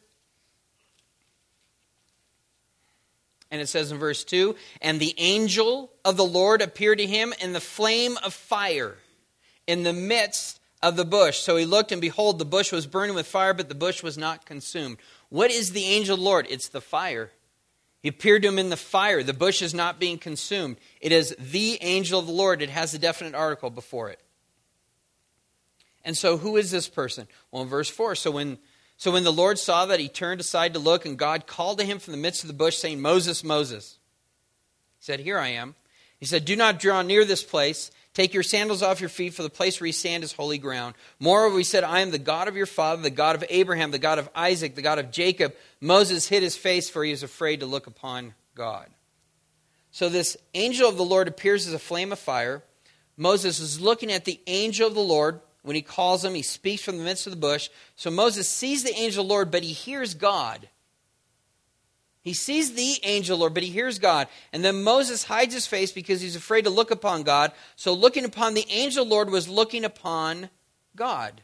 And it says in verse two, and the angel of the Lord appeared to him in the flame of fire in the midst of the bush. So he looked, and behold, the bush was burning with fire, but the bush was not consumed. What is the angel of the Lord? It's the fire. He appeared to him in the fire. The bush is not being consumed. It is the angel of the Lord. It has a definite article before it. And so who is this person? Well, in verse four, so when, so when the Lord saw that, he turned aside to look, and God called to him from the midst of the bush, saying, Moses, Moses. He said, here I am. He said, do not draw near this place. Take your sandals off your feet, for the place where you stand is holy ground. Moreover, he said, I am the God of your father, the God of Abraham, the God of Isaac, the God of Jacob. Moses hid his face, for he was afraid to look upon God. So this angel of the Lord appears as a flame of fire. Moses is looking at the angel of the Lord. When he calls him, he speaks from the midst of the bush. So Moses sees the angel of the Lord, but he hears God. He sees the angel Lord, but he hears God. And then Moses hides his face because he's afraid to look upon God. So looking upon the angel Lord was looking upon God.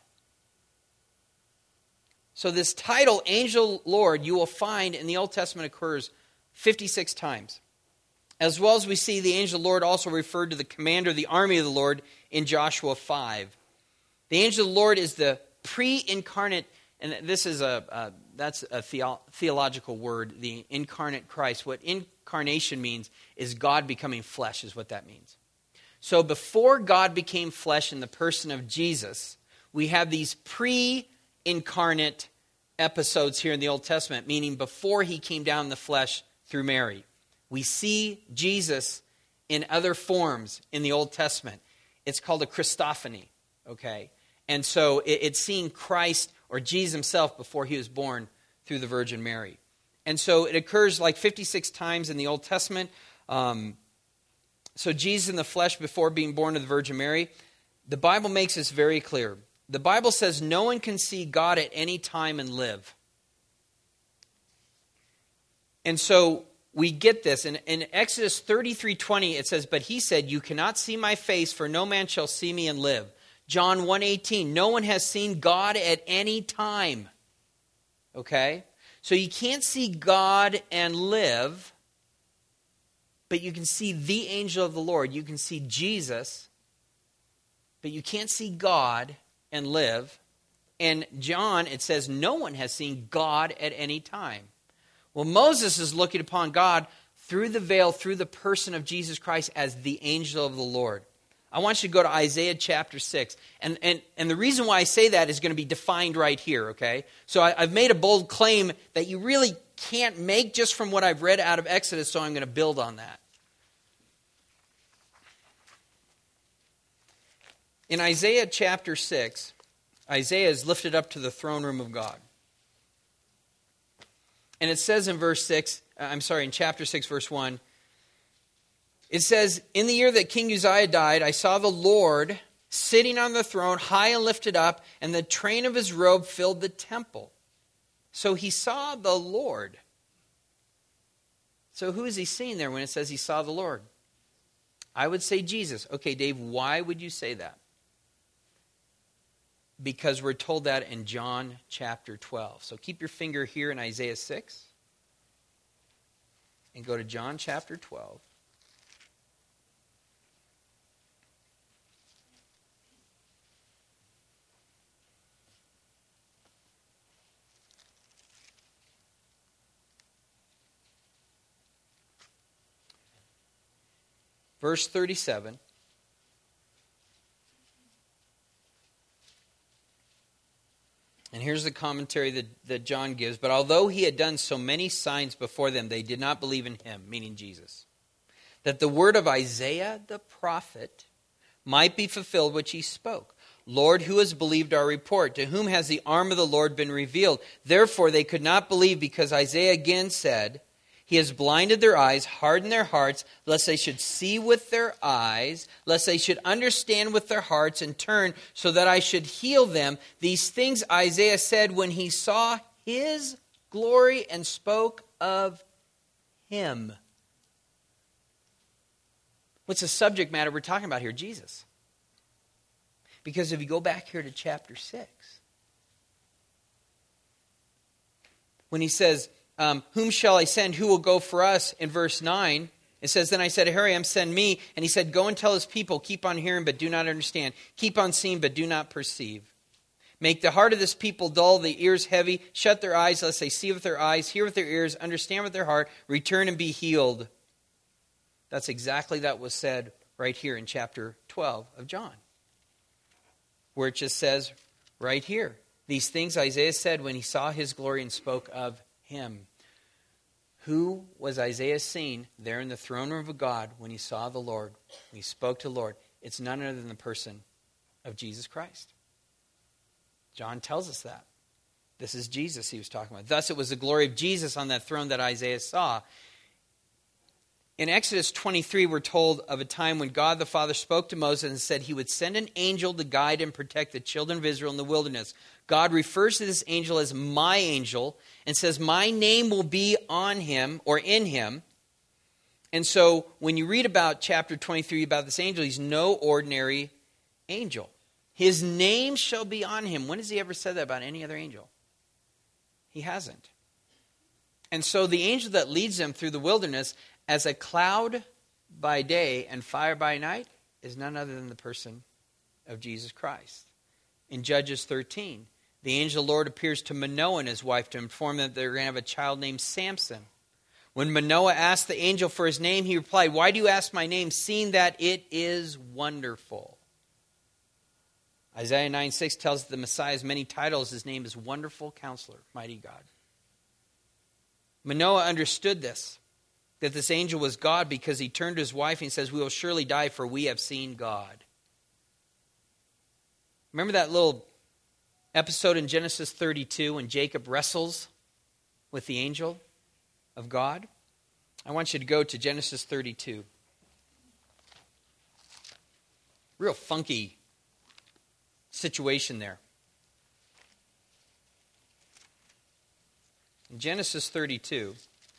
So this title, Angel Lord, you will find in the Old Testament occurs fifty-six times. As well as we see the angel Lord also referred to the commander of the army of the Lord in Joshua five. The angel of the Lord is the pre-incarnate, and this is a, a that's a theo- theological word, the incarnate Christ. What incarnation means is God becoming flesh, is what that means. So before God became flesh in the person of Jesus, we have these pre-incarnate episodes here in the Old Testament, meaning before he came down in the flesh through Mary. We see Jesus in other forms in the Old Testament. It's called a Christophany, okay? And so it, it's seeing Christ or Jesus himself before he was born through the Virgin Mary. And so it occurs like fifty-six times in the Old Testament. Um, so Jesus in the flesh before being born of the Virgin Mary. The Bible makes this very clear. The Bible says no one can see God at any time and live. And so we get this. In, in Exodus thirty-three twenty, it says, but he said, you cannot see my face, for no man shall see me and live. John one eighteen, no one has seen God at any time. Okay? So you can't see God and live, but you can see the angel of the Lord. You can see Jesus, but you can't see God and live. And John, it says, no one has seen God at any time. Well, Moses is looking upon God through the veil, through the person of Jesus Christ as the angel of the Lord. I want you to go to Isaiah chapter six. And, and, and the reason why I say that is going to be defined right here, okay? So I, I've made a bold claim that you really can't make just from what I've read out of Exodus, so I'm going to build on that. In Isaiah chapter six, Isaiah is lifted up to the throne room of God. And it says in verse six, I'm sorry, in chapter six, verse one, it says, in the year that King Uzziah died, I saw the Lord sitting on the throne, high and lifted up, and the train of his robe filled the temple. So he saw the Lord. So who is he seeing there when it says he saw the Lord? I would say Jesus. Okay, Dave, why would you say that? Because we're told that in John chapter twelve. So keep your finger here in Isaiah six and go to John chapter twelve. Verse thirty-seven. And here's the commentary that, that John gives. But although he had done so many signs before them, they did not believe in him, meaning Jesus. That the word of Isaiah the prophet might be fulfilled, which he spoke. Lord, who has believed our report? To whom has the arm of the Lord been revealed? Therefore they could not believe, because Isaiah again said, he has blinded their eyes, hardened their hearts, lest they should see with their eyes, lest they should understand with their hearts and turn, so that I should heal them. These things Isaiah said when he saw his glory and spoke of him. What's the subject matter we're talking about here? Jesus. Because if you go back here to chapter six, when he says, Um, whom shall I send? Who will go for us? In verse nine, it says, then I said, here I am, send me. And he said, go and tell his people, keep on hearing, but do not understand. Keep on seeing, but do not perceive. Make the heart of this people dull, the ears heavy. Shut their eyes, lest they see with their eyes, hear with their ears, understand with their heart, return and be healed. That's exactly that was said right here in chapter twelve of John, where it just says right here, these things Isaiah said when he saw his glory and spoke of him. Who was Isaiah seeing there in the throne room of God when he saw the Lord, when he spoke to the Lord? It's none other than the person of Jesus Christ. John tells us that. This is Jesus he was talking about. Thus it was the glory of Jesus on that throne that Isaiah saw. In Exodus twenty-three, we're told of a time when God the Father spoke to Moses and said he would send an angel to guide and protect the children of Israel in the wilderness. God refers to this angel as my angel and says, my name will be on him or in him. And so when you read about chapter twenty-three about this angel, he's no ordinary angel. His name shall be on him. When has he ever said that about any other angel? He hasn't. And so the angel that leads them through the wilderness as a cloud by day and fire by night is none other than the person of Jesus Christ. In Judges thirteen, the angel of the Lord appears to Manoah and his wife to inform them that they're going to have a child named Samson. When Manoah asked the angel for his name, he replied, why do you ask my name, seeing that it is wonderful? Isaiah nine six tells the Messiah has many titles. His name is Wonderful Counselor, Mighty God. Manoah understood this, that this angel was God, because he turned to his wife and he says, we will surely die, for we have seen God. Remember that little episode in Genesis thirty-two when Jacob wrestles with the angel of God? I want you to go to Genesis thirty-two. Real funky situation there. In Genesis thirty-two,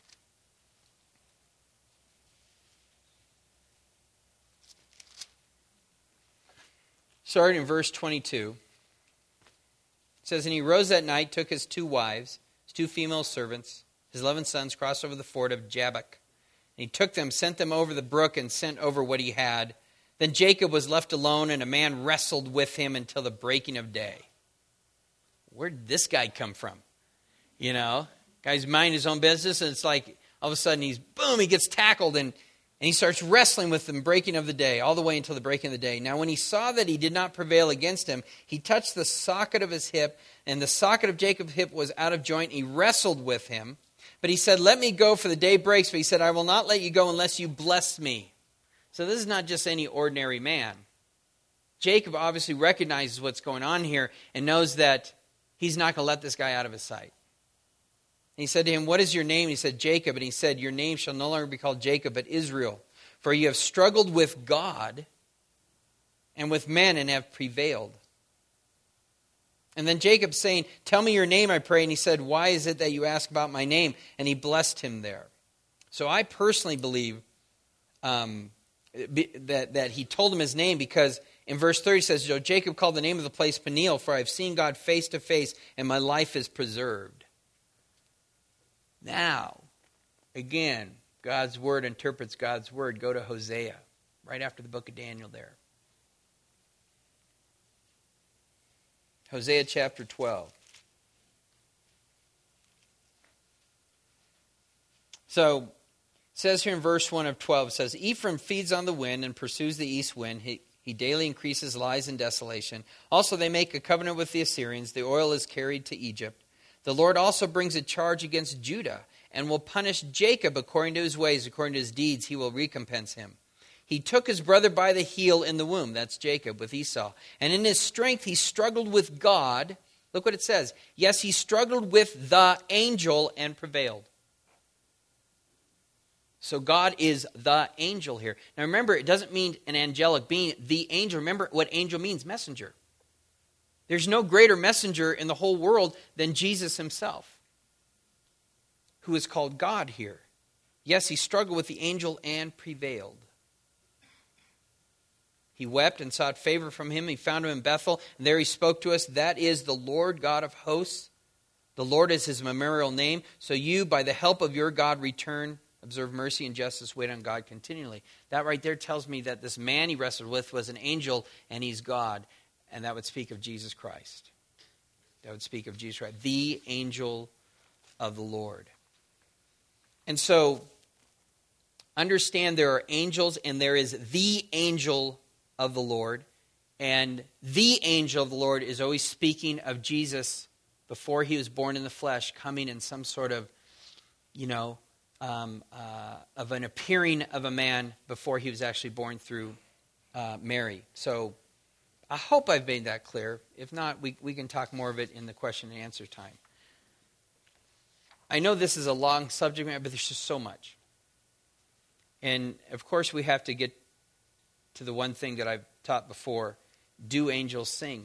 starting in verse twenty-two, it says, and he rose that night, took his two wives, his two female servants, his eleven sons, crossed over the ford of Jabbok. And he took them, sent them over the brook, and sent over what he had. Then Jacob was left alone, and a man wrestled with him until the breaking of day. Where did this guy come from? You know, guy's minding his own business, and it's like all of a sudden he's, boom, he gets tackled, and, and he starts wrestling with them, breaking of the day, all the way until the breaking of the day. Now when he saw that he did not prevail against him, he touched the socket of his hip, and the socket of Jacob's hip was out of joint. He wrestled with him, but he said, let me go, for the day breaks. But he said, I will not let you go unless you bless me. So this is not just any ordinary man. Jacob obviously recognizes what's going on here and knows that he's not going to let this guy out of his sight. And he said to him, what is your name? And he said, Jacob. And he said, your name shall no longer be called Jacob, but Israel. For you have struggled with God and with men and have prevailed. And then Jacob saying, tell me your name, I pray. And he said, why is it that you ask about my name? And he blessed him there. So I personally believe um, that, that he told him his name, because in verse thirty it says, so Jacob called the name of the place Peniel, for I have seen God face to face, and my life is preserved. Now, again, God's word interprets God's word. Go to Hosea, right after the book of Daniel there. Hosea chapter twelve. So, it says here in verse one of twelve, it says, Ephraim feeds on the wind and pursues the east wind. He, he daily increases lies and desolation. Also they make a covenant with the Assyrians. The oil is carried to Egypt. The Lord also brings a charge against Judah and will punish Jacob according to his ways, according to his deeds. He will recompense him. He took his brother by the heel in the womb. That's Jacob with Esau. And in his strength he struggled with God. Look what it says. Yes, he struggled with the angel and prevailed. So God is the angel here. Now remember, it doesn't mean an angelic being. The angel, remember what angel means, messenger. There's no greater messenger in the whole world than Jesus himself, who is called God here. Yes, he struggled with the angel and prevailed. He wept and sought favor from him. He found him in Bethel, and there he spoke to us. That is the Lord God of hosts. The Lord is his memorial name. So you, by the help of your God, return, observe mercy and justice, wait on God continually. That right there tells me that this man he wrestled with was an angel, and he's God. And that would speak of Jesus Christ. That would speak of Jesus Christ, the angel of the Lord. And so, understand there are angels, and there is the angel of the Lord. And the angel of the Lord is always speaking of Jesus before he was born in the flesh, coming in some sort of, you know, um, uh, of an appearing of a man before he was actually born through uh, Mary. So, I hope I've made that clear. If not, we, we can talk more of it in the question and answer time. I know this is a long subject matter, but there's just so much. And, of course, we have to get to the one thing that I've taught before. Do angels sing?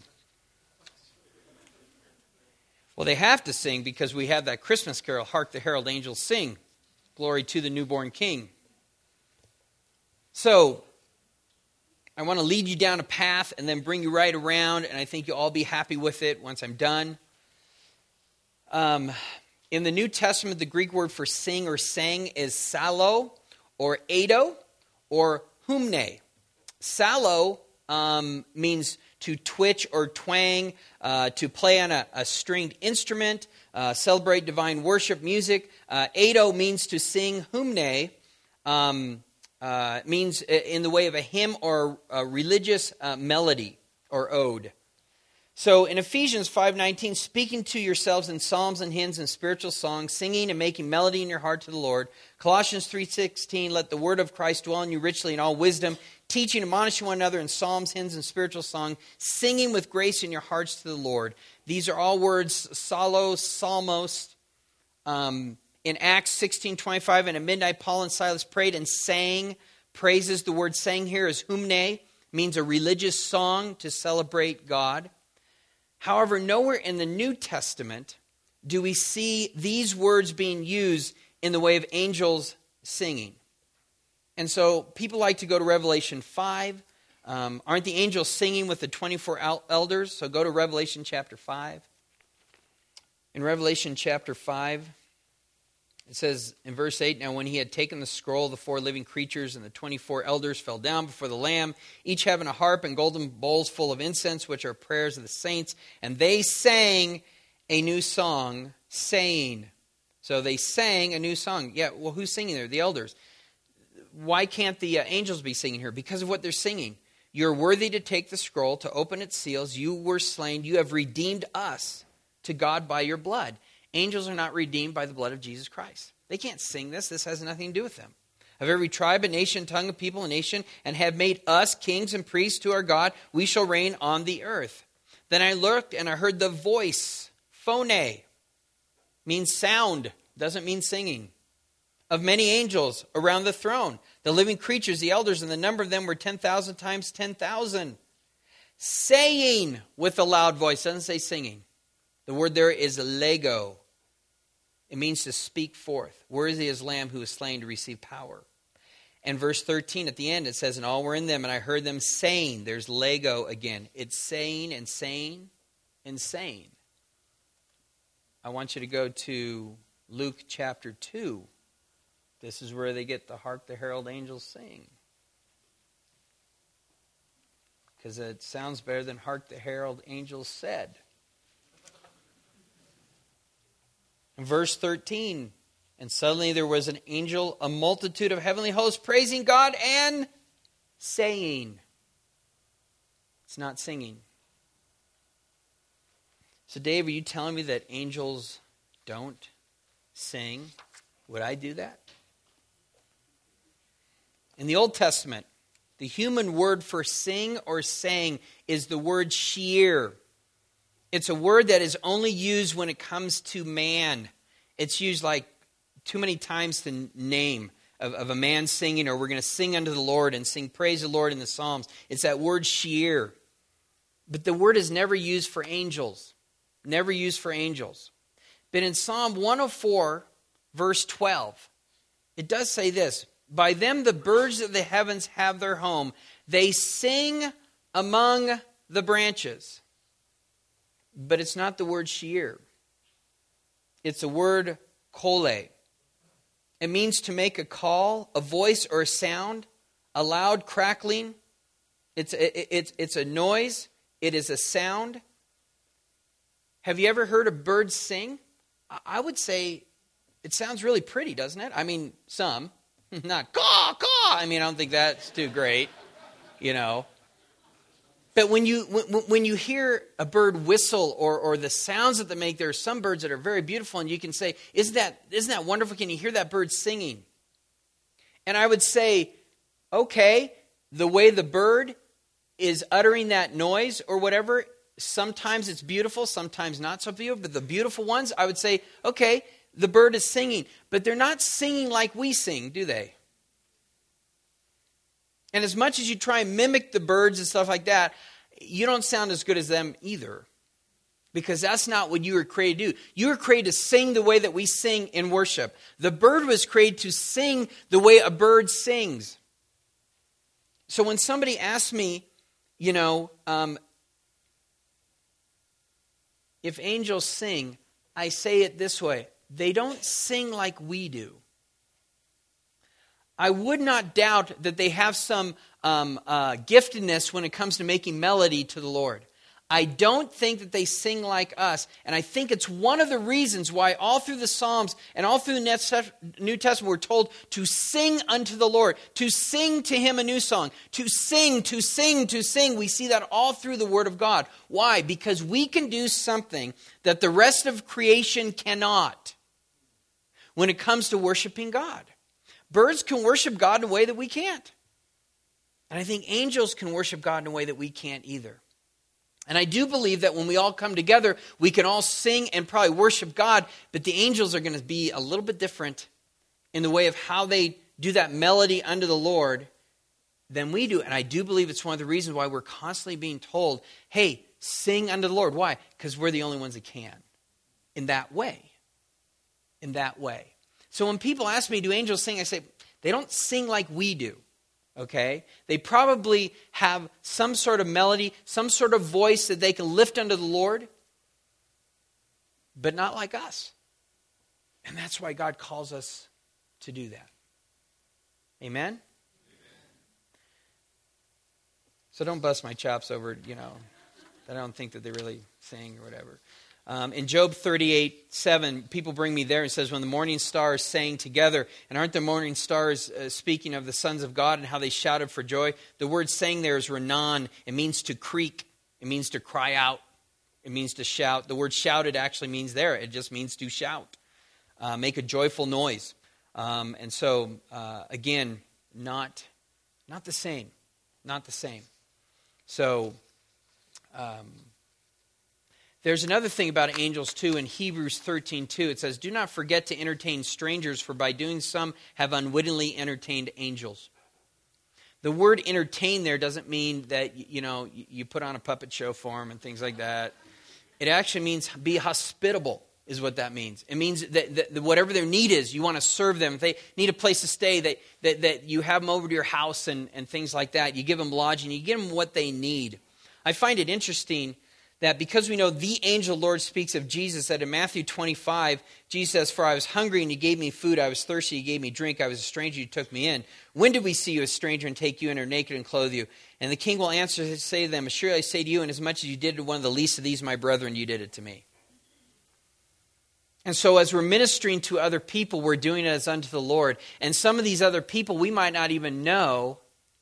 Well, they have to sing because we have that Christmas carol, Hark the Herald Angels Sing. Glory to the newborn King. So, I want to lead you down a path and then bring you right around, and I think you'll all be happy with it once I'm done. Um, in the New Testament, the Greek word for sing or sang is psallo, or eido, or humne. Psallo um, means to twitch or twang, uh, to play on a, a stringed instrument, uh, celebrate divine worship music. Uh, eido means to sing. Humne um, uh, means in the way of a hymn or a religious uh, melody or ode. So in Ephesians five nineteen, speaking to yourselves in psalms and hymns and spiritual songs, singing and making melody in your heart to the Lord. Colossians three sixteen, let the word of Christ dwell in you richly in all wisdom, teaching and admonishing one another in psalms, hymns, and spiritual song, singing with grace in your hearts to the Lord. These are all words, psallos, psalmos. Um, in Acts sixteen twenty-five, and at midnight, Paul and Silas prayed and sang praises. The word sang here is humne, means a religious song to celebrate God. However, nowhere in the New Testament do we see these words being used in the way of angels singing. And so people like to go to Revelation five. Um, aren't the angels singing with the twenty-four elders? So go to Revelation chapter five. In Revelation chapter five, it says in verse eight, now when he had taken the scroll, the four living creatures and the twenty-four elders fell down before the Lamb, each having a harp and golden bowls full of incense, which are prayers of the saints. And they sang a new song, saying. So they sang a new song. Yeah, well, who's singing there? The elders. Why can't the uh, angels be singing here? Because of what they're singing. You're worthy to take the scroll, to open its seals. You were slain. You have redeemed us to God by your blood. Angels are not redeemed by the blood of Jesus Christ. They can't sing this. This has nothing to do with them. Of every tribe and nation, tongue of people and nation, and have made us kings and priests to our God, we shall reign on the earth. Then I looked and I heard the voice, phone, means sound, doesn't mean singing, of many angels around the throne, the living creatures, the elders, and the number of them were ten thousand times ten thousand, saying with a loud voice, doesn't say singing. The word there is lego. It means to speak forth. Worthy is Lamb who was slain to receive power. And verse thirteen at the end, it says, and all were in them, and I heard them saying. There's lego again. It's saying and saying and saying. I want you to go to Luke chapter two. This is where they get the Hark the Herald Angels Sing. Because it sounds better than Hark the Herald Angels Said. In verse thirteen, and suddenly there was an angel, a multitude of heavenly hosts praising God and saying. It's not singing. So Dave, are you telling me that angels don't sing? Would I do that? In the Old Testament, the human word for sing or sang is the word shear. It's a word that is only used when it comes to man. It's used like too many times to name of, of a man singing, or we're going to sing unto the Lord and sing praise the Lord in the Psalms. It's that word shear. But the word is never used for angels. Never used for angels. But in Psalm one oh four, verse twelve, it does say this, by them the birds of the heavens have their home. They sing among the branches. But it's not the word shear. It's the word kole. It means to make a call, a voice or a sound, a loud crackling. It's a, it's, it's a noise. It is a sound. Have you ever heard a bird sing? I would say it sounds really pretty, doesn't it? I mean, some. Not caw, caw. I mean, I don't think that's too great, you know. But when you when, when you hear a bird whistle or or the sounds that they make, there are some birds that are very beautiful, and you can say, "Isn't that isn't that wonderful? Can you hear that bird singing?" And I would say, okay, the way the bird is uttering that noise or whatever, sometimes it's beautiful, sometimes not so beautiful. But the beautiful ones, I would say, okay, the bird is singing, but they're not singing like we sing, do they? And as much as you try and mimic the birds and stuff like that, you don't sound as good as them either. Because that's not what you were created to do. You were created to sing the way that we sing in worship. The bird was created to sing the way a bird sings. So when somebody asks me, you know, um, if angels sing, I say it this way. They don't sing like we do. I would not doubt that they have some um, uh, giftedness when it comes to making melody to the Lord. I don't think that they sing like us. And I think it's one of the reasons why all through the Psalms and all through the New Testament we're told to sing unto the Lord, to sing to Him a new song, to sing, to sing, to sing. We see that all through the Word of God. Why? Because we can do something that the rest of creation cannot when it comes to worshiping God. Birds can worship God in a way that we can't. And I think angels can worship God in a way that we can't either. And I do believe that when we all come together, we can all sing and probably worship God, but the angels are going to be a little bit different in the way of how they do that melody unto the Lord than we do. And I do believe it's one of the reasons why we're constantly being told, hey, sing unto the Lord. Why? Because we're the only ones that can. In that way. In that way. So when people ask me, do angels sing? I say, they don't sing like we do. Okay? They probably have some sort of melody, some sort of voice that they can lift unto the Lord, but not like us. And that's why God calls us to do that. Amen? Amen. So don't bust my chops over, you know, that I don't think that they really sing or whatever. Um, in Job thirty-eight seven, people bring me there and says, when the morning stars sang together, and aren't the morning stars uh, speaking of the sons of God and how they shouted for joy? The word sang there is renan. It means to creak. It means to cry out. It means to shout. The word shouted actually means there. It just means to shout. Uh, make a joyful noise. Um, and so, uh, again, not, not the same. Not the same. So, um, there's another thing about angels too in Hebrews thirteen two. It says, do not forget to entertain strangers, for by doing some have unwittingly entertained angels. The word entertain there doesn't mean that, you know, you put on a puppet show for them and things like that. It actually means be hospitable is what that means. It means that, that, that whatever their need is, you want to serve them. If they need a place to stay, that, that, that you have them over to your house and, and things like that. You give them lodging. You give them what they need. I find it interesting that because we know the angel Lord speaks of Jesus, that in Matthew twenty-five, Jesus says, for I was hungry and you gave me food. I was thirsty, you gave me drink. I was a stranger, you took me in. When did we see you a stranger and take you in, or naked and clothe you? And the king will answer and say to them, assuredly I say to you, inasmuch as you did it to one of the least of these, my brethren, you did it to me. And so as we're ministering to other people, we're doing it as unto the Lord. And some of these other people we might not even know,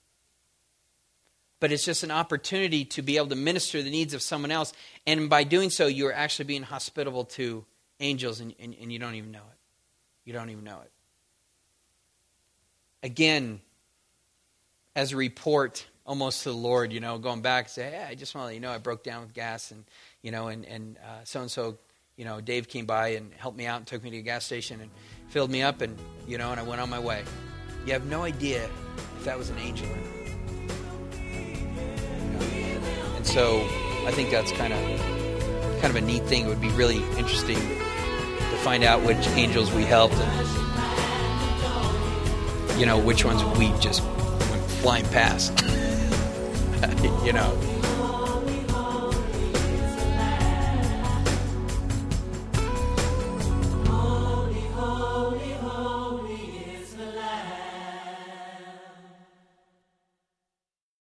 but it's just an opportunity to be able to minister the needs of someone else. And by doing so, you're actually being hospitable to angels, and, and, and you don't even know it. You don't even know it. Again, as a report almost to the Lord, you know, going back and say, hey, I just want to let you know I broke down with gas, and, you know, and, and uh, so-and-so, you know, Dave came by and helped me out and took me to a gas station and filled me up, and, you know, and I went on my way. You have no idea if that was an angel or not. And so I think that's kind of kind of a neat thing. It would be really interesting to find out which angels we helped and, you know, which ones we just went flying past. You know.